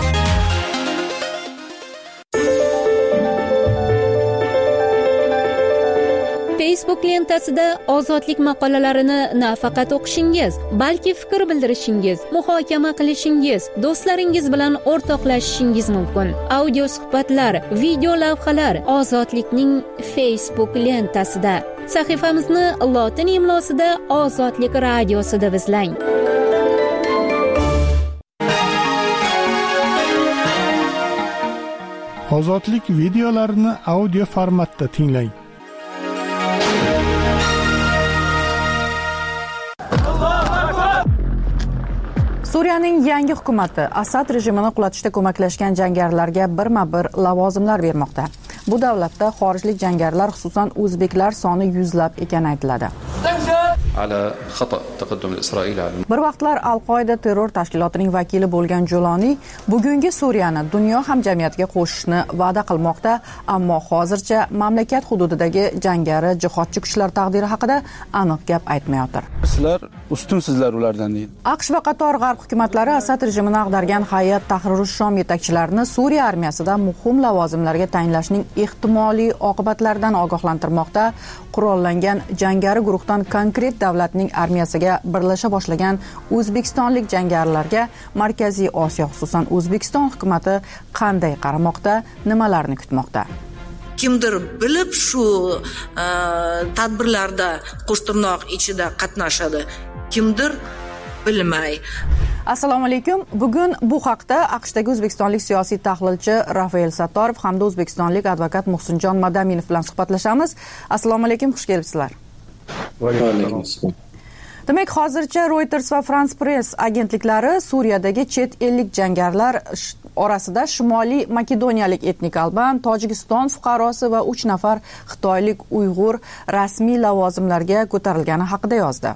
Facebook lentasida ozodlik maqolalarini nafaqat o'qishingiz, balki fikr bildirishingiz, muhokama qilishingiz, do'stlaringiz bilan o'rtoqlashishingiz mumkin. Audio suhbatlar, video lavhalar Ozodlikning Facebook lentasida. Sahifamizni lotin imlosida Ozodlik radiosida izlang. Ozodlik videolarini audio formatda tinglang. Suriyaning yangi hukumati Asad rejimini qulatishda ko'maklashgan jangarilarga birma-bir lavozimlar bermoqda. Bu davlatda xorijlik jangarilar, xususan o'zbeklar soni yuzlab ekani aytiladi. Bir vaqtlar Al-Qoida terror tashkilotining vakili bo'lgan Joloni bugungi Suriyani dunyo hamjamiyatiga qo'shishni va'da qilmoqda, ammo hozircha mamlakat hududidagi jangari jihodchi kuchlar taqdiri haqida aniq gap aytmayotir. Sizlar ustunsizlar ulardan deydi. AQSh va qator g'arb hukumatlari Asad rejimini ag'dargan Hayat Tahrir Shom yetakchilarini Suriya armiyasida muhim lavozimlarga tayinlashning ehtimoliy oqibatlaridan ogohlantirmoqda. Qurollangan jangari guruhdan konkret davlatning armiyasiga birlasha boshlagan o'zbekistonlik jangarilarga Markaziy Osiyo, xususan O'zbekiston hukumatı qanday qaramoqda, nimalarni kutmoqda? Kimdir bilib shu tadbirlarda qo'shtirnoq ichida qatnashadi, kimdir bilmay. Assalomu alaykum. Bugun bu haqda AQShdagi o'zbekistonlik siyosiy tahlilchi Rafael Sattorov hamda o'zbekistonlik advokat Muhsinjon Madaminov bilan suhbatlashamiz. Assalomu alaykum, xush kelibsizlar. Va alaykum assalom. Demak, hozircha Reuters va France Press agentliklari Suriyadagi chet ellik jangarilar orasida Shimoliy Makedoniyalik etnik alban, Tojikiston fuqarosi va 3 nafar xitoylik Uyg'ur rasmiy lavozimlarga ko'tarilgani haqida yozdi.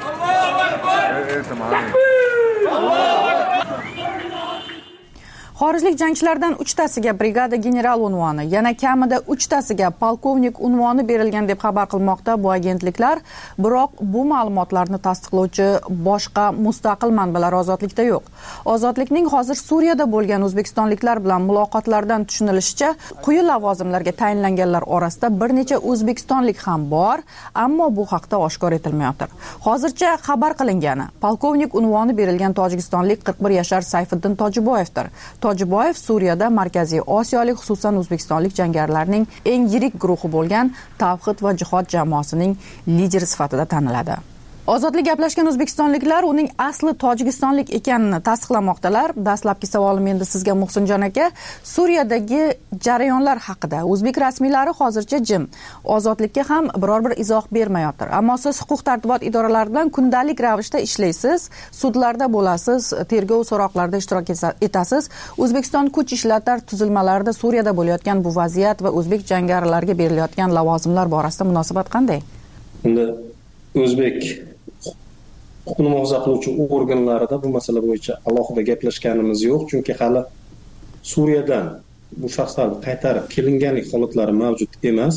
Xorijlik jangchilardan 3tasiga brigada general unvoni, yana kamida 3tasiga polkovnik unvoni berilgan deb xabar qilmoqda bu agentliklar, biroq bu ma'lumotlarni tasdiqlovchi boshqa mustaqil manbalar Ozodlikda yo'q. Ozodlikning hozir Suriyada bo'lgan o'zbekistonliklar bilan muloqotlardan tushunilishicha, quyi lavozimlarga tayinlanganlar orasida bir necha o'zbekistonlik ham bor, ammo bu haqda oshkor etilmayotir. Hozircha xabar qilingani, polkovnik unvoni berilgan tojikistonlik 41 yashar Sayfiddin Tojiboyevdir. Tojiboyev Suriyada Markaziy Osiyolik, xususan o'zbekistonlik jangarilarning eng yirik guruhi bo'lgan Tavhid va jihod jamoasining lideri sifatida taniladi. Ozodlik gaplashgan o'zbekistonliklar uning asli tojikistonlik ekanini tasdiqlamoqdalar. Dastlabki savolim endi sizga Muhsinjon aka. Suriyadagi jarayonlar haqida o'zbek rasmiylari hozircha jim. Ozodlikka ham biror bir izoh bermayotir. Ammo siz huquq-tartibot idoralari bilan kundalik ravishda ishlaysiz, sudlarda bo'lasiz, tergov so'roqlarida ishtirok etasiz. O'zbekiston kuch ishlatar tuzilmalarida Suriyada bo'layotgan bu vaziyat va o'zbek jangarilarga berilayotgan lavozimlar borasida munosabat qanday? Endi o'zbek huquqni muhofaza qiluvchi organlarida bu masala bo'yicha alohida gaplashganimiz yo'q, chunki hali Suriyadan bu shaxslar qaytarib kelinganlik holatlari mavjud emas.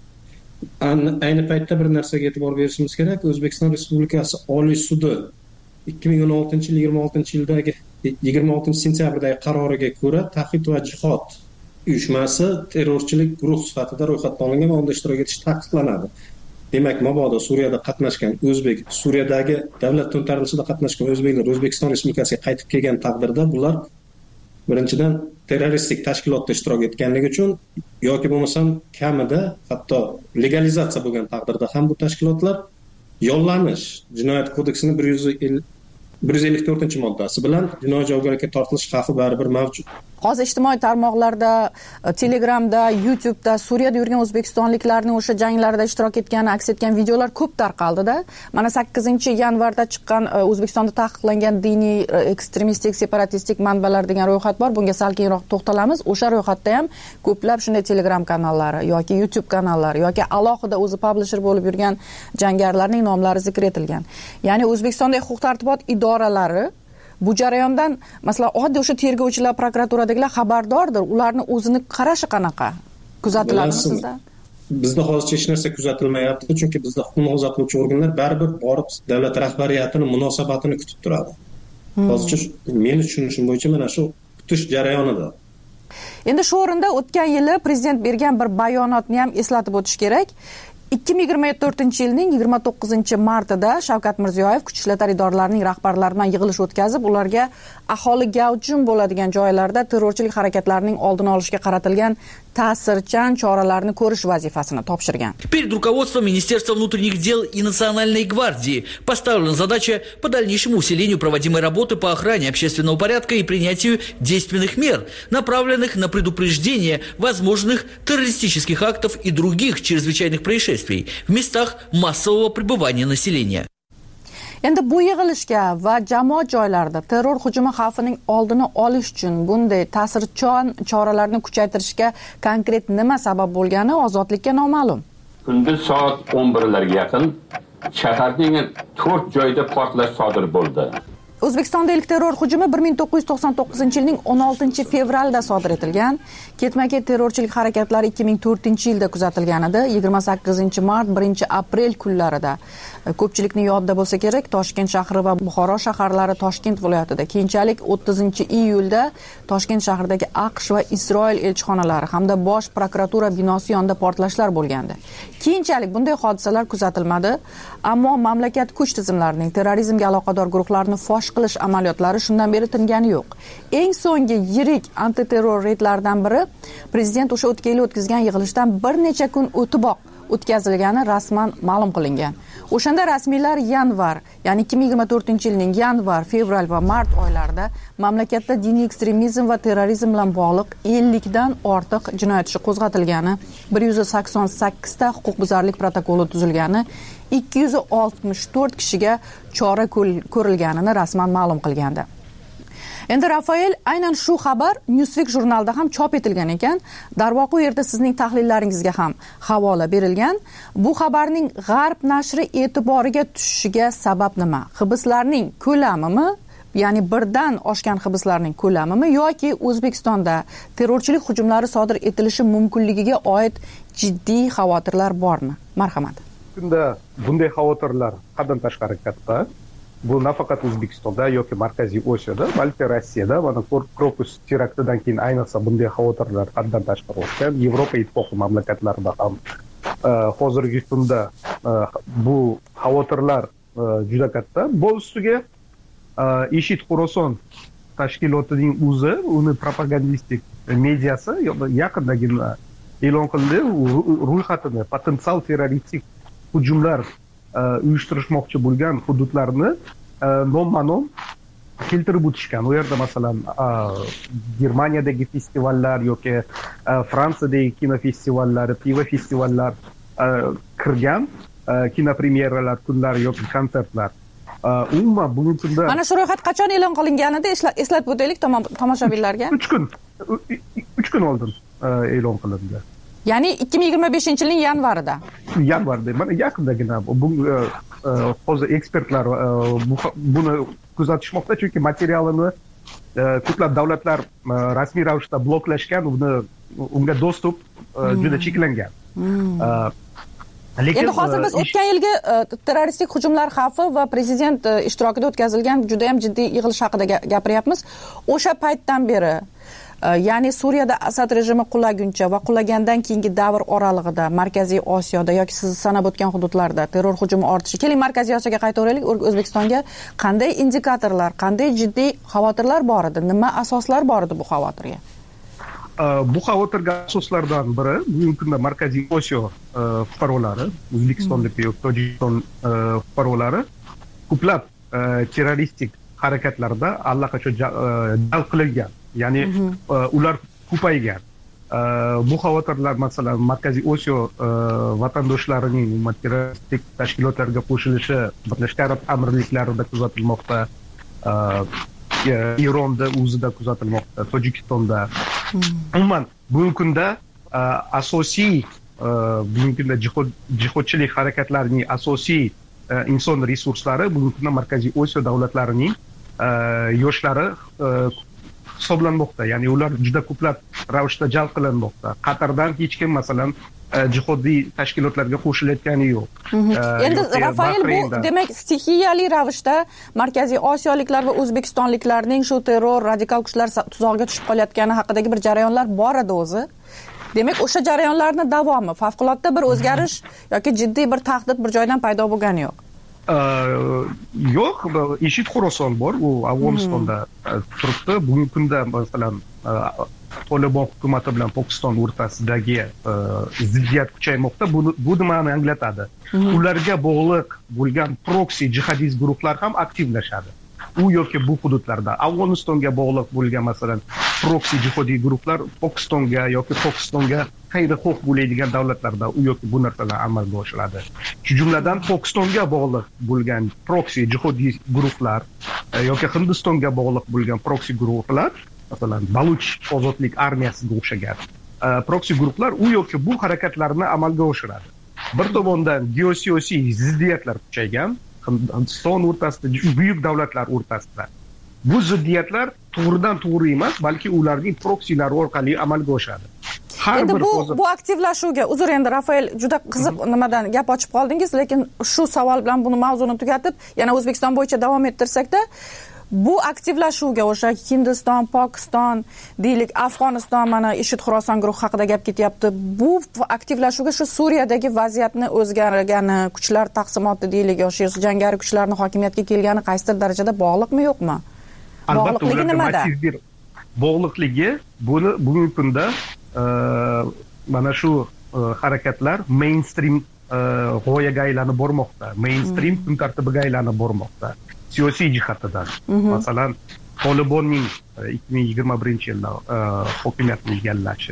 Ayni paytda bir narsaga e'tibor berishimiz kerak. O'zbekiston Respublikasi Oliy sudi 2016-yildagi 26 sentyabrdagi qaroriga ko'ra Tavhid va jihod uyushmasi terrorchilik guruh sifatida ro'yxatga olingan va unda ishtirok etish taqiqlanadi. Demak, mabodo Suriyada qatnashgan o'zbek, Suriyadagi davlat to'ntarilishida qatnashgan o'zbeklar O'zbekiston Respublikasiga qaytib kelgan taqdirda bular birinchidan terroristik tashkilotda ishtirok etganligi uchun yoki bo'lmasam kamida hatto legalizatsiya bo'lgan taqdirda ham bu tashkilotlar yollanish jinoyat kodeksining 154-moddasi bilan jinoiy javobgarlikka tortilish xavfi baribir mavjud. Hozir ijtimoiy tarmoqlarda, Telegramda, YouTube'da Suriyada yurgan o'zbekistonliklarning o'sha janglarda ishtirok etgani aks etgan videolar ko'p tarqaldi-da. Mana 8-yanvarda chiqqan O'zbekistonda taqiqlangan diniy ekstremistik, separatistik manbalar degan ro'yxat bor. Bunga sal keyinroq to'xtalamiz. O'sha ro'yxatda ham ko'plab shunday Telegram kanallari yoki YouTube kanallari yoki alohida o'zi publisher bo'lib yurgan jangarilarning nomlari zikr etilgan. Ya'ni O'zbekistondagi huquq-tartibot idoralari bu jarayondan masalan oddiy o'sha tergovchilar, prokuraturadagilar xabardordir. Ularni o'zini qarashi qanaqa? Kuzatiladimi sizda? Bizda hozircha hech narsa kuzatilmayapti, chunki bizda huquqni kuzatuvchi organlar baribir borib davlat rahbariyatini munosabatini kutib turadi. Hozircha meni tushunishim bo'yicha mana shu kutish jarayonida. Endi shu o'rinda o'tgan yili prezident bergan bir bayonotni ham eslatib o'tish kerak. 2024-yilning 29-martida Shavkat Mirziyoyev kuchli ishlar idoralarining rahbarlari bilan yig'ilish o'tkazib, ularga aholi gavjum bo'ladigan joylarda terrorchilik harakatlarining oldini olishga qaratilgan ta'sirchan choralarni ko'rish vazifasini topshirgan. Перед руководством Министерства внутренних дел и Национальной гвардии поставлена задача по дальнейшему усилению проводимой работы по охране общественного порядка и принятию действенных мер, направленных на предупреждение возможных террористических актов и других чрезвычайных происшествий в местах массового пребывания населения. Endi bu yig'ilishga va jamoat joylarida terror hujumi xavfining oldini olish uchun bunday ta'sirchan choralarni kuchaytirishga konkret nima sabab bo'lgani ozodlikka noma'lum. Kunduz soat 11larga yaqin shaharning 4 joyda portlash sodir bo'ldi. O'zbekistonda ilk terror hujumi 1999-yilning 16-fevralda sodir etilgan. Ketma-ket terrorchilik harakatlari 2004-yilda kuzatilgan edi. 28-mart, 1-aprel kunlarida ko'pchilikning yodida bo'lsa kerak, Toshkent shahri va Buxoro shaharlari Toshkent viloyatida, keyinchalik 30-iyulda Toshkent shahridagi AQSh va Isroil elchixonalari hamda bosh prokuratura binosi yonida portlashlar bo'lgandi. Keyinchalik bunday hodisalar kuzatilmadi, ammo mamlakat kuch tizimlarining terrorizmga aloqador guruhlarni fosh qilish amaliyotlari shundan beri tingani yo'q. Eng so'nggi yirik antiterror reydlaridan biri prezident o'sha o'tgan yil o'tkazgan yig'ilishdan bir necha kun o'tiboq o'tkazilgani rasman ma'lum qilingan. O'shanda rasmiylar yanvar, ya'ni 2024-yilning yanvar, fevral va mart oylarida mamlakatda diniy ekstremizm va terrorizm bilan bog'liq 50 dan ortiq jinoyat ishi qo'zg'atilgani, 188 ta huquqbuzarlik protokoli tuzilgani, 264 kishiga chora ko'rilganini rasman ma'lum qilgandi. Endi Rafael aynan shu xabar Newsweek jurnalida ham chop etilgan ekan. Darvoqe u yerda sizning tahlillaringizga ham havola berilgan. Bu xabarning G'arb nashri e'tiboriga tushishiga sabab nima? Hibslarning ko'lamimi? Ya'ni birdan oshgan hibslarning ko'lamimi yoki O'zbekistonda terrorchilik hujumlari sodir etilishi mumkinligiga oid jiddiy xavotirlar bormi? Marhamat. Bunda bunday xavotirlar haddan tashqari katta. Bu nafaqat O'zbekistonda yoki Markaziy Osiyoda, balki Rossiyada mana Korpus teraktidan keyin ayniqsa bunday xavotirlar haddan tashqari o'tgan. Yevropa ittifoqi mamlakatlarida ham hozirgi kunda bu xavotirlar juda katta. Bu ustiga IShID Xorason tashkilotining o'zi, uni propagandistik mediasi yaqindagina e'lon qildi, ro'yxatini potensial terroristik hujumlar uyushtirishmoqchi bo'lgan hududlarni nomma-nom keltirib o'tishgan. U yerda masalan Germaniyadagi festivallar yoki Fransiyadagi kinofestivallar, pivo festivallar kirgan, kinopremyeralar kunlari yoki konsertlar. Umuman bugungi kunda mana shu ro'yxat qachon e'lon qilinganida eslatib o'taylik tomoshabinlarga. 3 kun oldin e'lon qilindi. Ya'ni 2025-yilning yanvarida. Yanvarda, mana yaqindagina bu hozir ekspertlar buni kuzatishmoqda, chunki materialini ko'plab davlatlar rasmiy ravishda bloklashgan, unga dostуп juda cheklangan. Endi hozir biz o'tgan yilgi terroristik hujumlar xavfi va prezident ishtirokida o'tkazilgan juda ham jiddiy yig'ilish haqida gapiryapmiz. O'sha paytdan beri, ya'ni Suriyada Asad rejimi qulaguncha va qulagandan keyingi davr oralig'ida Markaziy Osiyoda yoki siz sanab o'tgan hududlarda terror hujumi ortishi. Keling, Markaziy Osiyoga qaytaveraylik. O'zbekistonga qanday indikatorlar, qanday jiddiy xavotirlar bor edi? Nima asoslar bor edi bu xavotirga? Bu xavotirga asoslardan biri bugungi kunda Markaziy Osiyo fuqarolari, O'zbekistondagi yoki Tojikiston fuqarolari ko'plab terroristik harakatlarda allaqachon jalb qilingan. Ya'ni ular ko'paygan. Bu xavotirlar masalan Markaziy Osiyo vatandoshlarining terroristik tashkilotlarga qo'shilishi Birlashgan Arab Amirliklarida kuzatilmoqda, Eronda o'zida kuzatilmoqda, Tojikistonda. Umuman bugungi kunda asosiy bugungi kunda jihodchilik harakatlarining asosiy inson resurslari bugungi kunda Markaziy Osiyo davlatlarining yoshlari hisoblanmoqda, ya'ni ular juda ko'plab ravishda jalb qilinmoqda. Qatardan hech kim masalan jihodiy tashkilotlarga qo'shilayotgani yo'q. Endi Rafael, bu demak stixiyali ravishda Markaziy Osiyoliklar va O'zbekistonliklarning shu terror radikal kuchlar tuzog'iga tushib qolayotgani haqidagi bir jarayonlar bor edi o'zi. Demak, o'sha jarayonlarni davomi, favqulodda bir o'zgarish yoki jiddiy bir tahdid bir joydan paydo bo'lgani yo'q. Yo'q, IShID Xorason bor, u Afg'onistonda turibdi. Bugungi kunda masalan Tolibon hukumati bilan Pokiston o'rtasidagi ziddiyat kuchaymoqda. Bu nimani anglatadi? Ularga bog'liq bo'lgan proksi jihadist guruhlar ham aktivlashadi. U yoki bu hududlarda Afg'onistonga bog'liq bo'lgan masalan proksi jihodiy guruhlar Pokistonga yoki Pokistonga xayrixoh bo'ladigan davlatlarda u yoki bu narsalar amalga oshiriladi. Shu jumladan Pokistonga bog'liq bo'lgan proksi jihodiy guruhlar yoki Hindistonga bog'liq bo'lgan proksi guruhlar, masalan Baluch ozodlik armiyasiga o'xshagan proksi guruhlar u yoki bu harakatlarni amalga oshiradi. Bir tomondan geosiyosiy ziddiyatlar kuchaygan Hindiston o'rtasida, buyuk davlatlar o'rtasida. Bu ziddiyatlar to'g'ridan to'g'ri emas, balki ularning proksilari orqali amalga oshadi. Endi bu aktivlashuvga, uzr endi Rafael, juda qiziq nimadan gap ochib qoldingiz, lekin shu savol bilan buni mavzuni tugatib, yana O'zbekiston bo'yicha davom ettirsakda, bu aktivlashuvga o'sha Hindiston, Pokiston, deylik Afg'oniston, mana IShID Xorason guruhi haqida gap ketyapti. Bu aktivlashuvga shu Suriyadagi vaziyatni o'zgargani, kuchlar taqsimoti deylik, yoki jangari kuchlarning hokimiyatga kelgani qaysidir darajada bog'liqmi, yo'qmi? Albatta, ularga motiv bir bog'liqligi bugungi kunda mana shu harakatlar mainstream g'oyaga aylanib bormoqda, mainstream kun tartibiga aylanib bormoqda. Siyosiy jihatdan. Masalan, Tolibonning 2021-yilda hokimiyatni egallashi,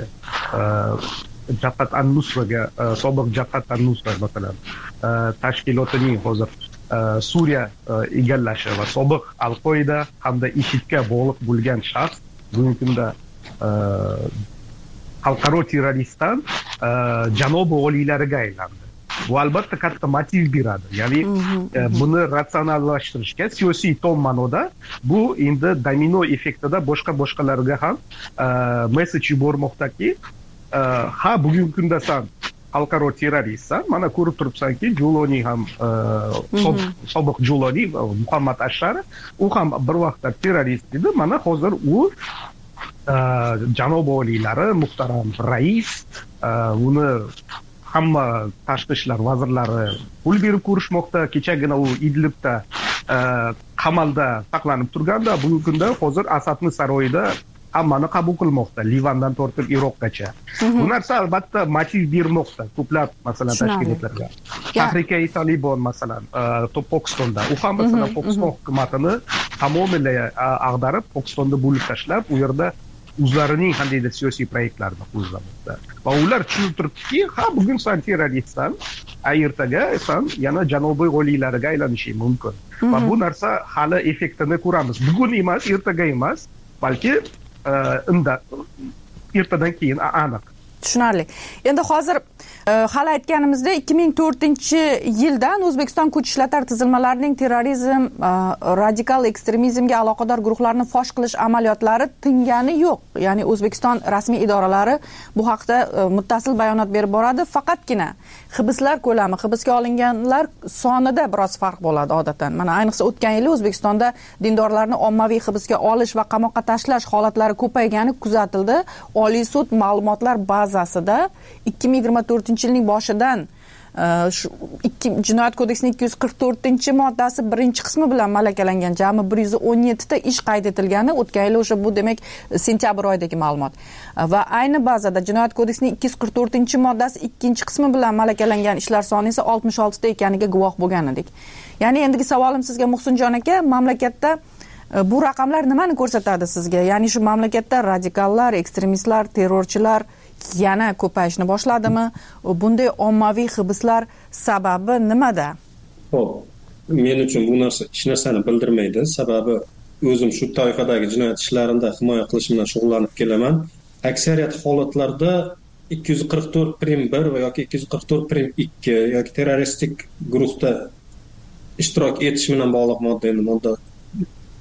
Jabhat an-Nusraga, sobiq Jabhat an-Nusra masalan, tashkilotining hozir Suriya egallashi va sobiq Al-Qoida hamda IShIDga bog'liq bo'lgan shaxs bugungi kunda xalqaro terroristdan janobi oliylariga aylandi. Bu albatta katta motiv beradi. Ya'ni buni ratsionallashtirishga siyosiy tom ma'noda bu endi domino effektida boshqalarga ham messej yubormoqdaki, ha bugungi kunda san xalqaro terroristsan, mana ko'rib turibsanki, Juloni ham sobiq Juloni Muhammad Ashar, u ham bir vaqtlar terrorist edi. Mana hozir u janob oliylari, muhtaram rais, uni hamma tashqi ishlar vazirlari pul berib ko'rishmoqda. Kechagina u Idlibda qamalda saqlanib turganda, bugungi kunda hozir Asadning saroyida hammani qabul qilmoqda, Livandan tortib Iroqgacha. Bu narsa albatta motiv bermoqda ko'plab masalan tashkilotlarga. Tahrik-i Tolibon masalan Pokistonda, u ham masalan Pokiston hukumatini tamomila ag'darib, Pokistonda bo'lib tashlab, u yerda o'zlarining qandaydir siyosiy proyektlarini qo'llamoqda. Va ular tushunib turibdiki, ha bugun san terroristsan, ertaga san yana janubiy oliylariga aylanishing mumkin. Va bu narsa hali effektini ko'ramiz. Bugun emas, ertaga emas, balki ertadan keyin aniq. Tushunarli. Endi hozir hali aytganimizda 2004-yildan O'zbekiston kuch ishlatar tizilmalarining terrorizm, radikal ekstremizmga aloqador guruhlarni fosh qilish amaliyotlari tingani yo'q. Ya'ni O'zbekiston rasmiy idoralari bu haqda muttasil bayonot berib boradi. Faqatgina hibslar ko'lami, hibsga olinganlar sonida biroz farq bo'ladi odatdan. Mana ayniqsa o'tgan yili O'zbekistonda dindorlarni ommaviy hibsga olish va qamoqqa tashlash holatlari ko'paygani kuzatildi. Oliy sud ma'lumotlar bazasida 2024-yilning boshidan Jinoyat kodeksining 244-moddasi birinchi qismi bilan malakalangan jami 117 ta ish qayd etilgani, o'tgan yil o'sha bu demak sentyabr oyidagi ma'lumot. Va ayni bazada Jinoyat kodeksining 244-moddasi ikkinchi qismi bilan malakalangan ishlar soni esa 66 ta ekaniga guvoh bo'lgan edik. Ya'ni endigi savolim sizga Muhsinjon aka, mamlakatda bu raqamlar nimani ko'rsatadi sizga? Ya'ni shu mamlakatda radikallar, ekstremistlar, terrorchilar yana ko'payishni boshladimi? Bunday ommaviy hibslar sababi nimada? Xo'p, men uchun bu narsa hech narsani bildirmaydi. Sababi o'zim shu toifadagi jinoyat ishlarimda himoya qilish bilan shug'ullanib kelaman. Aksariyat holatlarda 244.1 va yoki 244.2 yoki terroristik guruhda ishtirok etish bilan bog'liq modda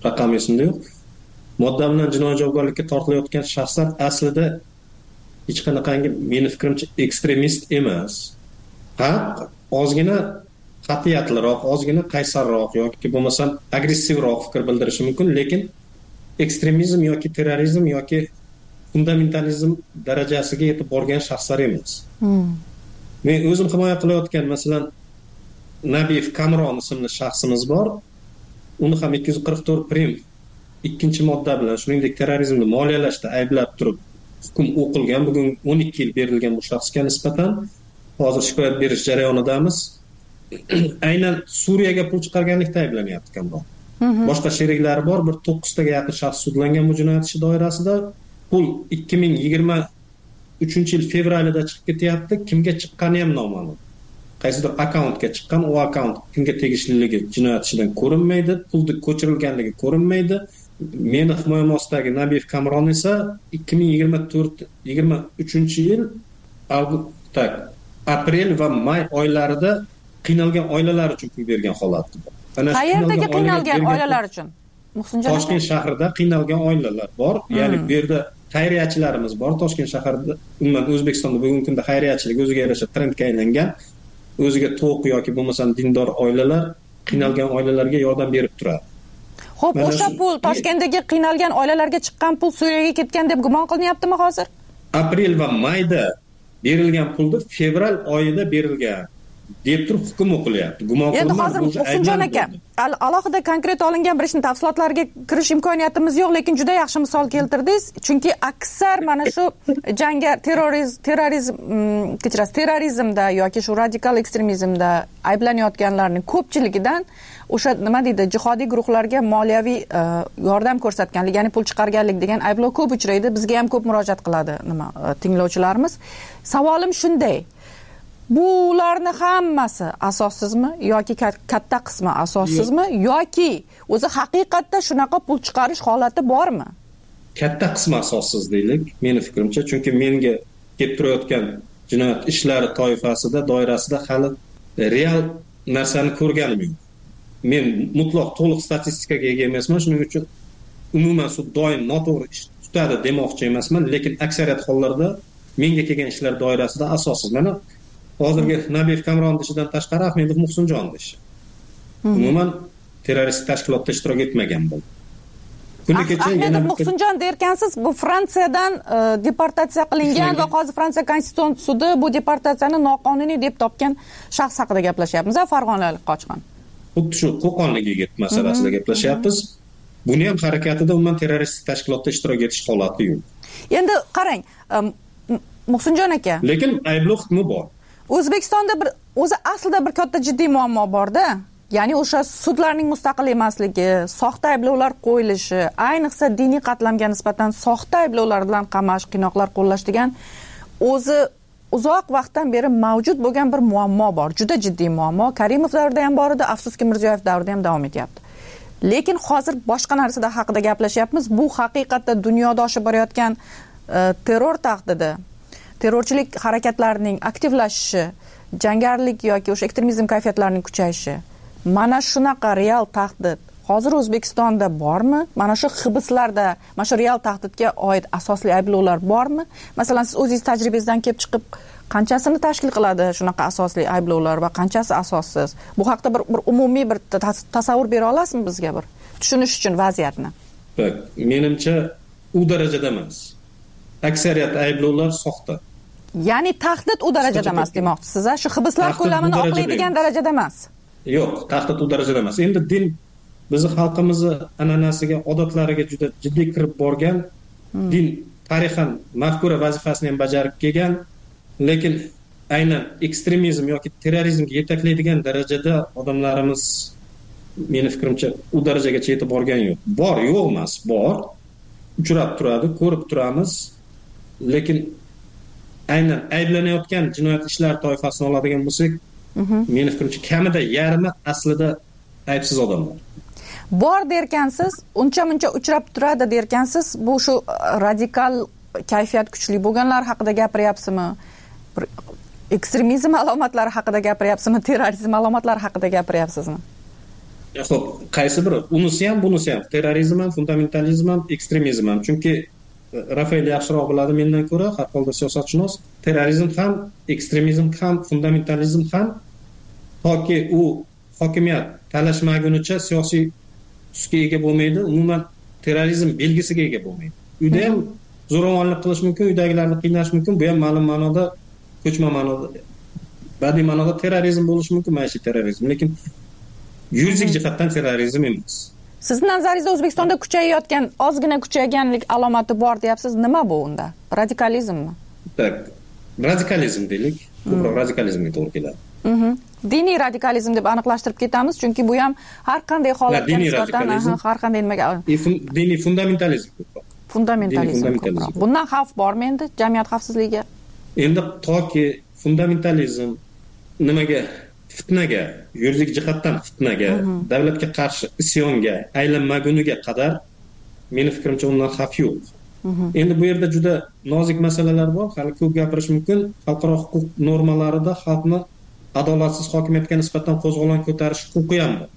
raqam esimda yo'q. Modda bilan jinoiy javobgarlikka tortilayotgan shaxslar aslida hech qanaqangi meni fikrimcha ekstremist emas. Ozgina qat'iyatliroq, ozgina qaysarroq yoki bo'lmasam agressivroq fikr bildirishi mumkin, lekin ekstremizm yoki terrorizm yoki fundamentalizm darajasiga yetib borgan shaxslar emas. Men o'zim himoya qilayotgan, masalan, Nabiyev Kamron ismli shaxsimiz bor. Uni ham 244 prim 2-modda bilan, shuningdek terrorizmni moliyalashda ayblab turib hukm o'qilgan. Bugun 12 yil berilgan bu shaxsga nisbatan hozir shikoyat berish jarayonidamiz. Aynan Suriyaga pul chiqarganlikda ayblanyapti Kamron. Boshqa sheriklari bor, bir 9 taga yaqin shaxs sudlangan bu jinoyat ishi doirasida. Pul 2023-yil fevralida chiqib ketyapti. Kimga chiqqani ham noma'lum. Qaysidir akkauntga chiqqan, u akkaunt kimga tegishliligi jinoyat ishidan ko'rinmaydi, pulni ko'chirilganligi ko'rinmaydi. Meni himoyam ostidagi Nabiyev Kamron esa 2023-yil aprel va may oylarida qiynalgan oilalar uchun pul bergan holati bor. Qayerdagi qiynalgan oilalar uchun? Muhsinjon aka? Toshkent shahrida qiynalgan oilalar bor. Ya'ni bu yerda xayriyachilarimiz bor. Toshkent shahrida, umuman O'zbekistonda bugungi kunda xayriyachilik o'ziga yarasha trendga aylangan. O'ziga to'q yoki bo'lmasam dindor oilalar qiynalgan oilalarga yordam berib turadi. Xo'p, o'sha pul Toshkentdagi qiynalgan oilalarga chiqqan pul Suriyaga ketgan deb gumon qilinyaptimi hozir? Aprel va mayda berilgan pulni fevral oyida berilgan deb turib hukm o'qilyapti. Gumon qilinadi. Endi hozir Muhsinjon aka, alohida konkret olingan bir ishni tafsilotlariga kirish imkoniyatimiz yo'q, lekin juda yaxshi misol keltirdingiz. Chunki aksar mana shu jangari terrorizmda yoki shu radikal ekstremizmda ayblanayotganlarning ko'pchiligidan o'sha nima deydi, jihodiy guruhlarga moliyaviy yordam ko'rsatganlik, ya'ni pul chiqarganlik degan ayblov ko'p uchraydi. Bizga ham ko'p murojaat qiladi tinglovchilarimiz. Savolim shunday: bularni hammasi asossizmi yoki katta qismi asossizmi yoki o'zi haqiqatda shunaqa pul chiqarish holati bormi? Katta qismi asossiz deylik, meni fikrimcha, chunki menga kelib turayotgan jinoyat ishlari toifasida, doirasida hali real narsani ko'rganim yo'q. Men mutlaq to'liq statistikaga ega emasman, shuning uchun umuman sud doim noto'g'ri ish tutadi demoqchi emasman, lekin aksariyat hollarda menga kelgan ishlar doirasida asossiz. Mana hozirgi Nabiyev Kamron ishidan tashqari Ahmedov Muhsinjon ishi. Umuman terroristik tashkilotda ishtirok etmagan bo'ldi. Kuni kecha yana Muhsinjon derkansiz, bu Fransiyadan deportatsiya qilingan va hozir Fransiya konstitutsiya sudi bu deportatsiyani noqonuniy deb topgan shaxs haqida gaplashyapmiz. Farg'onalik qochqin. Xuddi shu qo'qonlik yigit masalasida gaplashyapmiz. Buni ham harakatida umuman terroristik tashkilotda ishtirok etish holati yo'q. Endi qarang, Muhsinjon aka. Lekin ayblov hukmi bor. O'zbekistonda o'zi aslida bir katta jiddiy muammo bor-da. Ya'ni o'sha sudlarning mustaqil emasligi, soxta ayblovlar qo'yilishi, ayniqsa diniy qatlamga nisbatan soxta ayblovlar bilan qamash, qiynoqlar qo'llash degan o'zi uzoq vaqtdan beri mavjud bo'lgan bir muammo bor. Juda jiddiy muammo. Karimov davrida ham bor edi, afsuski Mirziyoyev davrida ham davom etyapti. Lekin hozir boshqa narsada haqida gaplashyapmiz. Bu haqiqatda dunyoda oshib borayotgan terror tahdidi, terrorchilik harakatlarining aktivlashishi, jangarilik yoki o'sha ekstremizm kayfiyatlarining kuchayishi. Mana shunaqa real tahdid hozir O'zbekistonda bormi? Mana shu hibslarda, mana shu real tahdidga oid asosli ayblovlar bormi? Masalan, siz o'zingiz tajribangizdan kelib chiqib, qanchasini tashkil qiladi shunaqa asosli ayblovlar va qanchasi asossiz? Bu haqda bir umumiy bir tasavvur bera olasizmi bizga bir tushunish uchun vaziyatni? Menimcha u darajada emas. Aksariyat ayblovlar soxta. Ya'ni tahdid u darajada emas demoqchisiz, shu hibslar ko'lamini oqlaydigan darajada emas. Yo'q, tahdid u darajada emas. Endi din bizning xalqimizning an'anasiga, odatlariga juda jiddiy kirib borgan, din tarixan mafkura vazifasini ham bajarib kelgan, lekin aynan ekstremizm yoki terrorizmga yetaklaydigan darajada odamlarimiz meni fikrimcha u darajagacha yetib borgan yo'q. Bor, yo'q emas, bor. Uchrab turadi, ko'rib turamiz, lekin aynan ayblanayotgan jinoyat ishlari toifasini oladigan bo'lsak, meni fikrimcha kamida yarmi aslida aybsiz odamlar. Bor derkansiz, uncha-muncha uchrab turadi derkansiz, bu shu radikal kayfiyat kuchli bo'lganlar haqida gapiryapsizmi? Ekstremizm alomatlari haqida gapiryapsizmi? Terrorizm alomatlari haqida gapiryapsizmi? Xo'p, qaysi biri? Unisi ham, bunisi ham. Terrorizm ham, fundamentalizm ham, ekstremizm ham. Chunki Rafael yaxshiroq biladi mendan ko'ra, har holda siyosatshunos. Terrorizm ham, ekstremizm ham, fundamentalizm ham toki u hokimiyat talashmagunicha siyosiy tusga ega bo'lmaydi, umuman terrorizm belgisiga ega bo'lmaydi. Uyda ham zo'ravonlik qilish mumkin, uydagilarni qiynash mumkin, bu ham ma'lum ma'noda ko'chma ma'noda badiiy ma'noda terrorizm bo'lishi mumkin, maishiy terrorizm, lekin yuridik jihatdan terrorizm emas. Sizni nazaringizda O'zbekistonda kuchayayotgan, ozgina kuchayganlik alomati bor deyapsiz. Nima bu unda? Radikalizmmi? Tak, radikalizm deylik. Ko'proq radikalizmga to'g'ri keladi. Diniy radikalizm deb aniqlashtirib ketamiz, chunki bu ham har qanday holatga nisbatan har qanday nimaga diniy fundamentalizm ko'proq. Fundamentalizm ko'proq. Bundan xavf bormi endi jamiyat xavfsizligiga? Endi toki fundamentalizm nimaga, fitnaga, yuridik jihatdan fitnaga, davlatga qarshi isyonga aylanmaguniga qadar meni fikrimcha undan xavf yo'q. Endi bu yerda juda nozik masalalar bor, hali ko'p gapirish mumkin. Xalqaro huquq normalarida xalqni adolatsiz hokimiyatga nisbatan qo'zg'olon ko'tarish huquqi ham bor.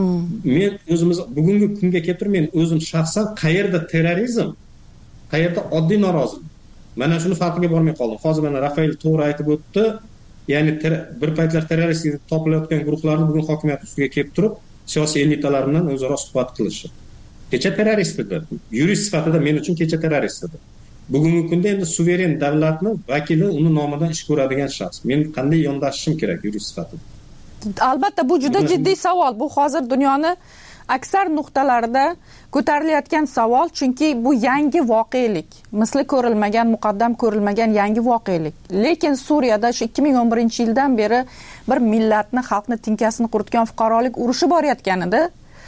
Men o'zimiz bugungi kunga keltirib, men o'zim shaxsan qayerda terrorizm, qayerda oddiy norozilik. Mana shuni farqiga bormay qoldim. Hozir mana Rafael to'g'ri aytib o'tdi. Ya'ni bir paytlar terrorist deb topilayotgan guruhlarni bugun hokimiyat ustiga kelib turib, siyosiy elitalar bilan o'zaro suhbat qilishi. Kecha terrorist edi. Yurist sifatida men uchun kecha terrorist edi. Bugungi kunda endi suveren davlatni vakili uni nomidan ish ko'radigan shaxs. Men qanday yondashishim kerak yurist sifatida? Albatta bu juda jiddiy savol. Bu hozir dunyoni aksar nuqtalarida ko'tarilayotgan savol, chunki bu yangi voqelik. Misli ko'rilmagan, muqaddam ko'rilmagan yangi voqelik. Lekin Suriyada shu 2011-yildan beri bir millatni, xalqni tinkasini quritgan fuqarolik urushi borayotganida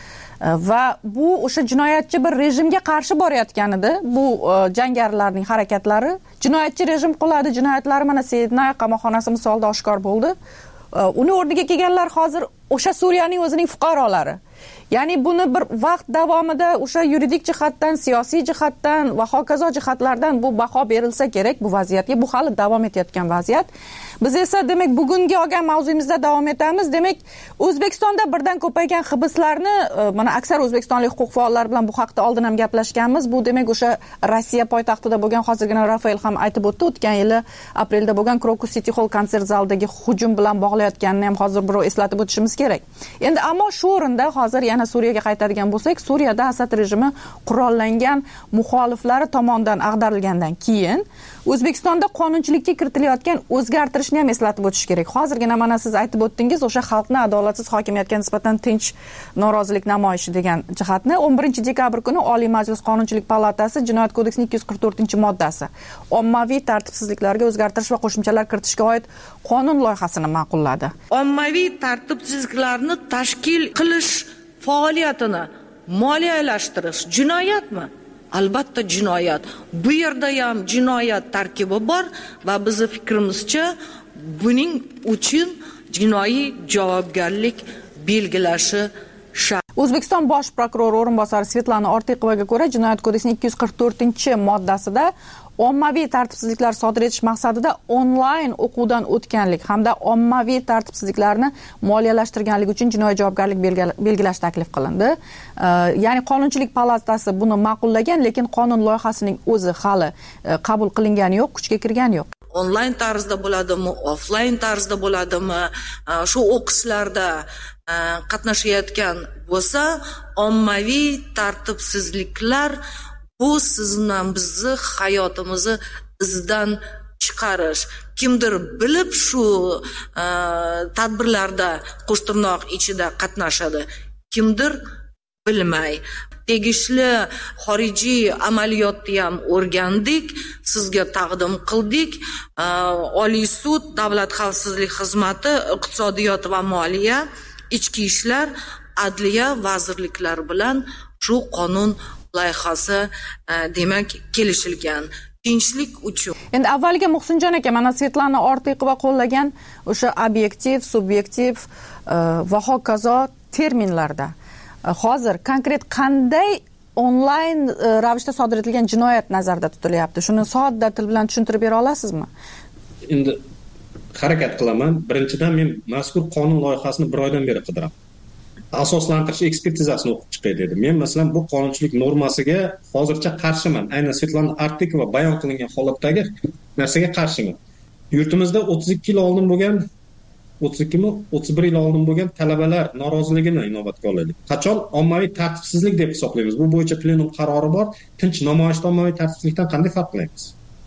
va bu o'sha jinoyatchi bir rejimga qarshi borayotganida, bu jangarilarning harakatlari jinoyatchi rejim qiladi, jinoyatlari mana Sednay qamoqxonasi misolida oshkor bo'ldi. Uni o'rniga kelganlar hozir o'sha Suriyaning o'zining fuqarolari. Ya'ni buni bir vaqt davomida o'sha yuridik jihatdan, siyosiy jihatdan va hokazo jihatlardan bu baho berilsa kerak bu vaziyatga. Bu hali davom etayotgan vaziyat. Biz esa demak bugungi olgan mavzuyimizda davom etamiz. Demak, O'zbekistonda birdan ko'paygan hibslarni mana aksar o'zbekistonlik huquq faollari bilan bu haqda oldin ham gaplashganmiz. Bu demak o'sha Rossiya poytaxtida bo'lgan, hozirgina Rafael ham aytib o'tdi, o'tgan yili aprelda bo'lgan Crocus City Hall konsert zalidagi hujum bilan bog'layotganini ham hozir birov eslatib o'tishimiz kerak. Endi ammo shu o'rinda hozir yana Suriyaga qaytadigan bo'lsak, Suriyada Asad rejimi qurollangan muxoliflari tomonidan ag'darilgandan keyin O'zbekistonda qonunchilikka kiritilayotgan o'zgartirishni ham eslatib o'tish kerak. Hozirgina mana siz aytib o'tdingiz, o'sha xalqni adolatsiz hokimiyatga nisbatan tinch norozilik namoyishi degan jihatni 11-dekabr kuni Oliy Majlis Qonunchilik palatasi Jinoyat kodeksining 244-moddasi ommaviy tartibsizliklarga o'zgartirish va qo'shimchalar kiritishga oid qonun loyihasini ma'qulladi. Ommaviy tartibsizliklarni tashkil qilish faoliyatini moliyalashtirish jinoyatmi? Albatta jinoyat. Bu yerda ham jinoyat tarkibi bor va bizning fikrimizcha buning uchun jinoiy javobgarlik belgilashi shart. O'zbekiston bosh prokurori o'rinbosari Svetlana Ortiqovaga ko'ra, Jinoyat kodeksining 244-moddasida ommaviy tartibsizliklar sodir etish maqsadida onlayn o'quvdan o'tganlik hamda ommaviy tartibsizliklarni moliyalashtirganlik uchun jinoiy javobgarlik belgilash taklif qilindi. Ya'ni Qonunchilik palatasi buni ma'qullagan, lekin qonun loyihasining o'zi hali qabul qilingani yo'q, kuchga kirgani yo'q. Onlayn tarzda bo'ladimi, offlayn tarzda bo'ladimi, shu o'qishlarda qatnashayotgan bo'lsa, ommaviy tartibsizliklar bu sizni bizni hayotimizni izdan chiqarish. Kimdir bilib shu tadbirlarda qo'shtirnoq ichida qatnashadi, kimdir bilmay. Tegishli xorijiy amaliyotni ham o'rgandik, sizga taqdim qildik. Oliy sud, Davlat xavfsizlik xizmati, iqtisodiyot va moliya, ichki ishlar, adliya vazirliklari bilan shu qonun loyihasi demak kelishilgan. Tinchlik uchun. Endi avvaliga Muhsinjon aka, mana Svetlana Ortiqova qo'llagan o'sha obyektiv, subyektiv va hokazo terminlarda hozir konkret qanday onlayn ravishda sodir etilgan jinoyat nazarda tutilyapti? Shuni sodda til bilan tushuntirib bera olasizmi? Endi harakat qilaman. Birinchidan men mazkur qonun loyihasini bir oydan beri qidiraman. asoslantirish ekspertizasini o'qib chiqay dedi. Men masalan bu qonunchilik normasiga hozircha qarshiman. Aynan Svetlana Artikova bayon qilingan holatdagi narsaga qarshiman. Yurtimizda 32 yil oldin bo'lgan 31 yil oldin bo'lgan talabalar noroziligini inobatga olaylik. Qachon ommaviy tartibsizlik deb hisoblaymiz? Bu bo'yicha plenum qarori bor. Tinch namoyishda ommaviy tartibsizlikdan qanday farq qilamiz?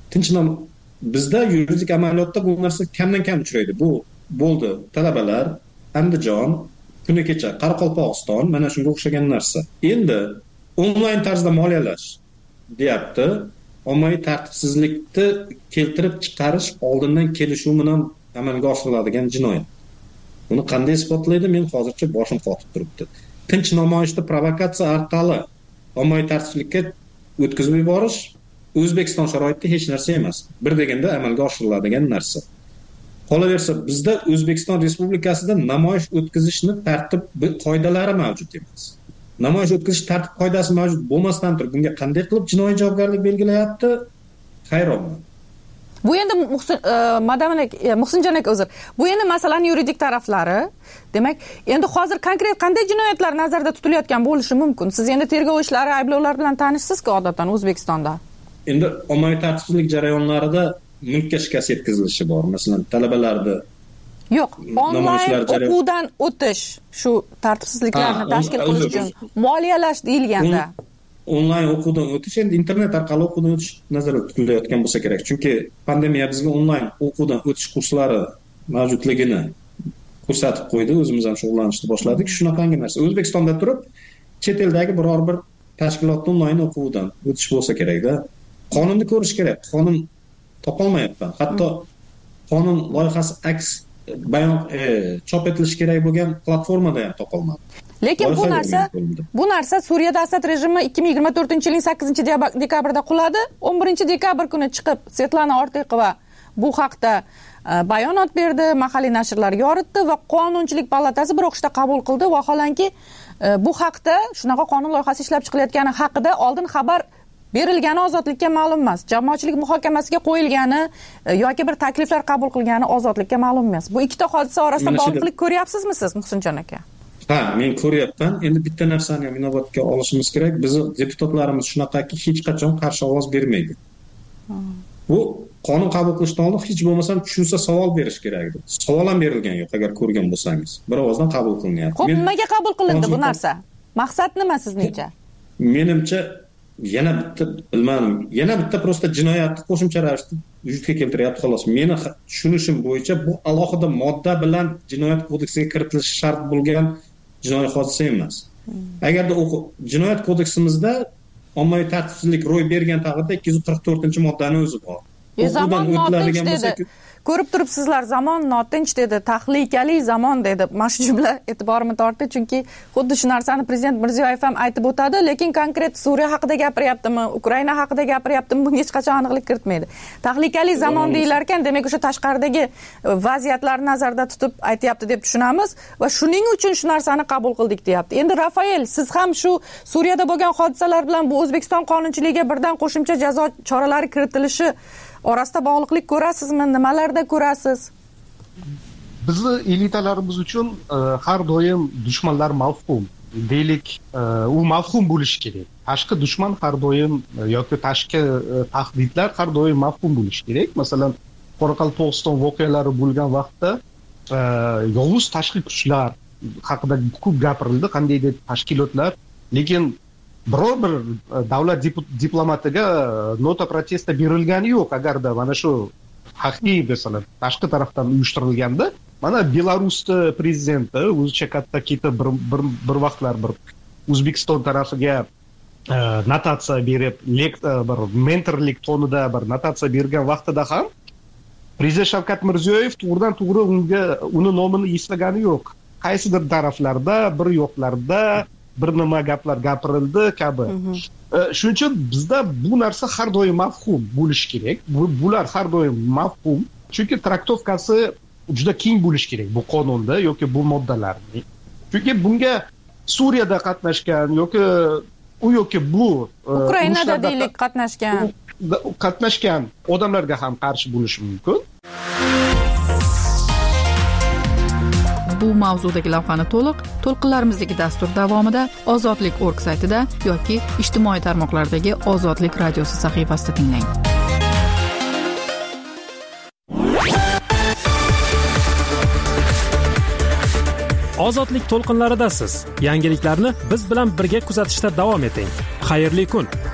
Bizda yuridik amaliyotda bu narsa kamdan kam uchraydi. Bu bo'ldi talabalar, Andijon, kuni kecha Qoraqalpog'iston, mana shunga o'xshagan narsa. Endi onlayn tarzda moliyalash deyapti. Ommaviy tartibsizlikni keltirib chiqarish oldindan kelishuv bilan amalga oshiriladigan jinoyat. Uni qanday isbotlaydi? Men hozircha boshim qotib turibdi. Tinch namoyishda provokatsiya orqali ommaviy tartibsizlikka o'tkazib yuborish O'zbekiston sharoitida hech narsa emas. Bir deganda amalga oshiriladigan narsa. Qolaversa, bizda O'zbekiston Respublikasida namoyish o'tkazishni tartib qoidalari mavjud emas. Namoyish o'tkazish tartib qoidasi mavjud bo'lmasdan turib, bunga qanday qilib jinoiy javobgarlik belgilayapti? Hayronman. Bu endi Muhsinjon aka uzr. Bu endi masalaning yuridik taraflari. Demak, endi hozir konkret qanday jinoyatlar nazarda tutilayotgan bo'lishi mumkin? Siz endi tergov ishlari, ayblovlar bilan tanishsiz-ku odatdan O'zbekistonda. Endi ommaviy tartibsizlik jarayonlarida mulkka shikast yetkazilishi bor. Masalan, talabalarda yo'q, onlayn o'quvdan o'tish shu tartibsizliklarni tashkil qilish uchun moliyalash deyilganda. Onlayn o'quvdan o'tish endi internet orqali o'quvdan o'tish nazarda tutilayotgan bo'lsa kerak. Chunki pandemiya bizga onlayn o'quvdan o'tish kurslari mavjudligini ko'rsatib qo'ydi. O'zimiz ham shug'ullanishni boshladik. Shunaqangi narsa. O'zbekistonda turib, chet eldagi biror bir tashkilotda onlayn o'quvdan o'tish bo'lsa kerak-da. Qonunni ko'rish kerak. Qonun topolmayapman. Hatto qonun loyihasi aks bayon chop etilishi kerak bo'lgan platformada ham topolmadim. Lekin bu narsa Suriyada Asad rejimi 2024-yilning 8-dekabrida quladi. 11-dekabr kuni chiqib Svetlana Artikova bu haqda bayonot berdi, mahalliy nashrlar yoritdi va Qonunchilik palatasi bir o'qishda qabul qildi. Vaholanki bu haqda shunaqa qonun loyihasi ishlab chiqilayotgani haqida oldin xabar berilgani ozodlikka ma'lum emas. Jamoatchilik muhokamasiga qo'yilgani yoki bir takliflar qabul qilgani ozodlikka ma'lum emas. Bu ikkita hodisa orasida bog'liqlik ko'ryapsizmi siz, Muhsinjon aka? Ha, men ko'ryapman. Endi bitta narsani ham inobatga olishimiz kerak. Bizning deputatlarimiz shunaqaki hech qachon qarshi ovoz bermaydi. Bu qonun qabul qilishdan oldin hech bo'lmasa tushunsa savol berish kerak edi. Savol ham berilgan yo'q, agar ko'rgan bo'lsangiz. Bir ovozdan qabul qilinyapti. Xo'p, nimaga qabul qilindi bu narsa? Maqsad nima sizningcha? Menimcha yana bitta prosta jinoyatni qo'shimcha ravishda vujudga keltiryapti xolos. Meni tushunishim bo'yicha bu alohida modda bilan jinoyat kodeksiga kiritilishi shart bo'lgan jinoiy hodisa emas. Agarda jinoyat kodeksimizda ommaviy tartibsizlik ro'y bergan taqdirda 244-moddani o'zi bor. Zamon notinch dedi. Ko'rib turibsizlar, zamon notinch dedi, tahlikali zamon dedi. Mana shu jumla e'tiborimni tortdi, chunki xuddi shu narsani prezident Mirziyoyev ham aytib o'tadi, lekin konkret Suriya haqida gapiryaptimi, Ukraina haqida gapiryaptimi, bunga hech qachon aniqlik kiritmaydi. Tahlikali zamon deyilar ekan, demak o'sha tashqaridagi vaziyatlarni nazarda tutib aytayapti deb tushunamiz va shuning uchun shu narsani qabul qildik deyapti. Endi Rafael, siz ham shu Suriyada bo'lgan hodisalar bilan bu O'zbekiston qonunchiligiga birdan qo'shimcha jazo choralari kiritilishi orasida bog'liqlik ko'rasizmi? Nimalarda ko'rasiz? Bizni elitalarimiz uchun har doim dushmanlar mavhum. Deylik, u mavhum bo'lishi kerak. Tashqi dushman har doim yoki tashqi tahdidlar har doim mavhum bo'lishi kerak. Masalan, Qoraqalpog'iston voqealari bo'lgan vaqtda yovuz tashqi kuchlar haqida ko'p gapirildi, qandaydir tashkilotlar, lekin biror bir davlat diplomatiga nota protesta berilgani yo'q. Agarda mana shu haqiqiy masalan tashqi tarafdan uyushtirilganda, mana Belarusda prezidenti o'zicha katta ketib bir vaqtlar bir O'zbekiston tarafiga notatsiya berib, bir mentorlik tonida bir notatsiya bergan vaqtida ham prezident Shavkat Mirziyoyev to'g'ridan-to'g'ri uni nomini eslagani yo'q. Qaysidir taraflarda, bir yo'qlarda bir nima gaplar gapirildi kabi. Shuning uchun bizda bu narsa har doim mafhum bo'lishi kerak. Bular har doim mafhum, chunki traktovkasi juda keng bo'lishi kerak bu qonunda yoki bu moddalarning. Chunki bunga Suriyada qatnashgan yoki bu Ukrainada deylik qatnashgan odamlarga ham qarshi bo'lishi mumkin. Bu mavzudagi lavhani to'lqinlarimizdagi dastur davomida ozodlik.org saytida yoki ijtimoiy tarmoqlardagi Ozodlik radiosi sahifasida tinglang. Ozodlik to'lqinlaridasiz. Yangiliklarni biz bilan birga kuzatishda davom eting. Xayrli kun.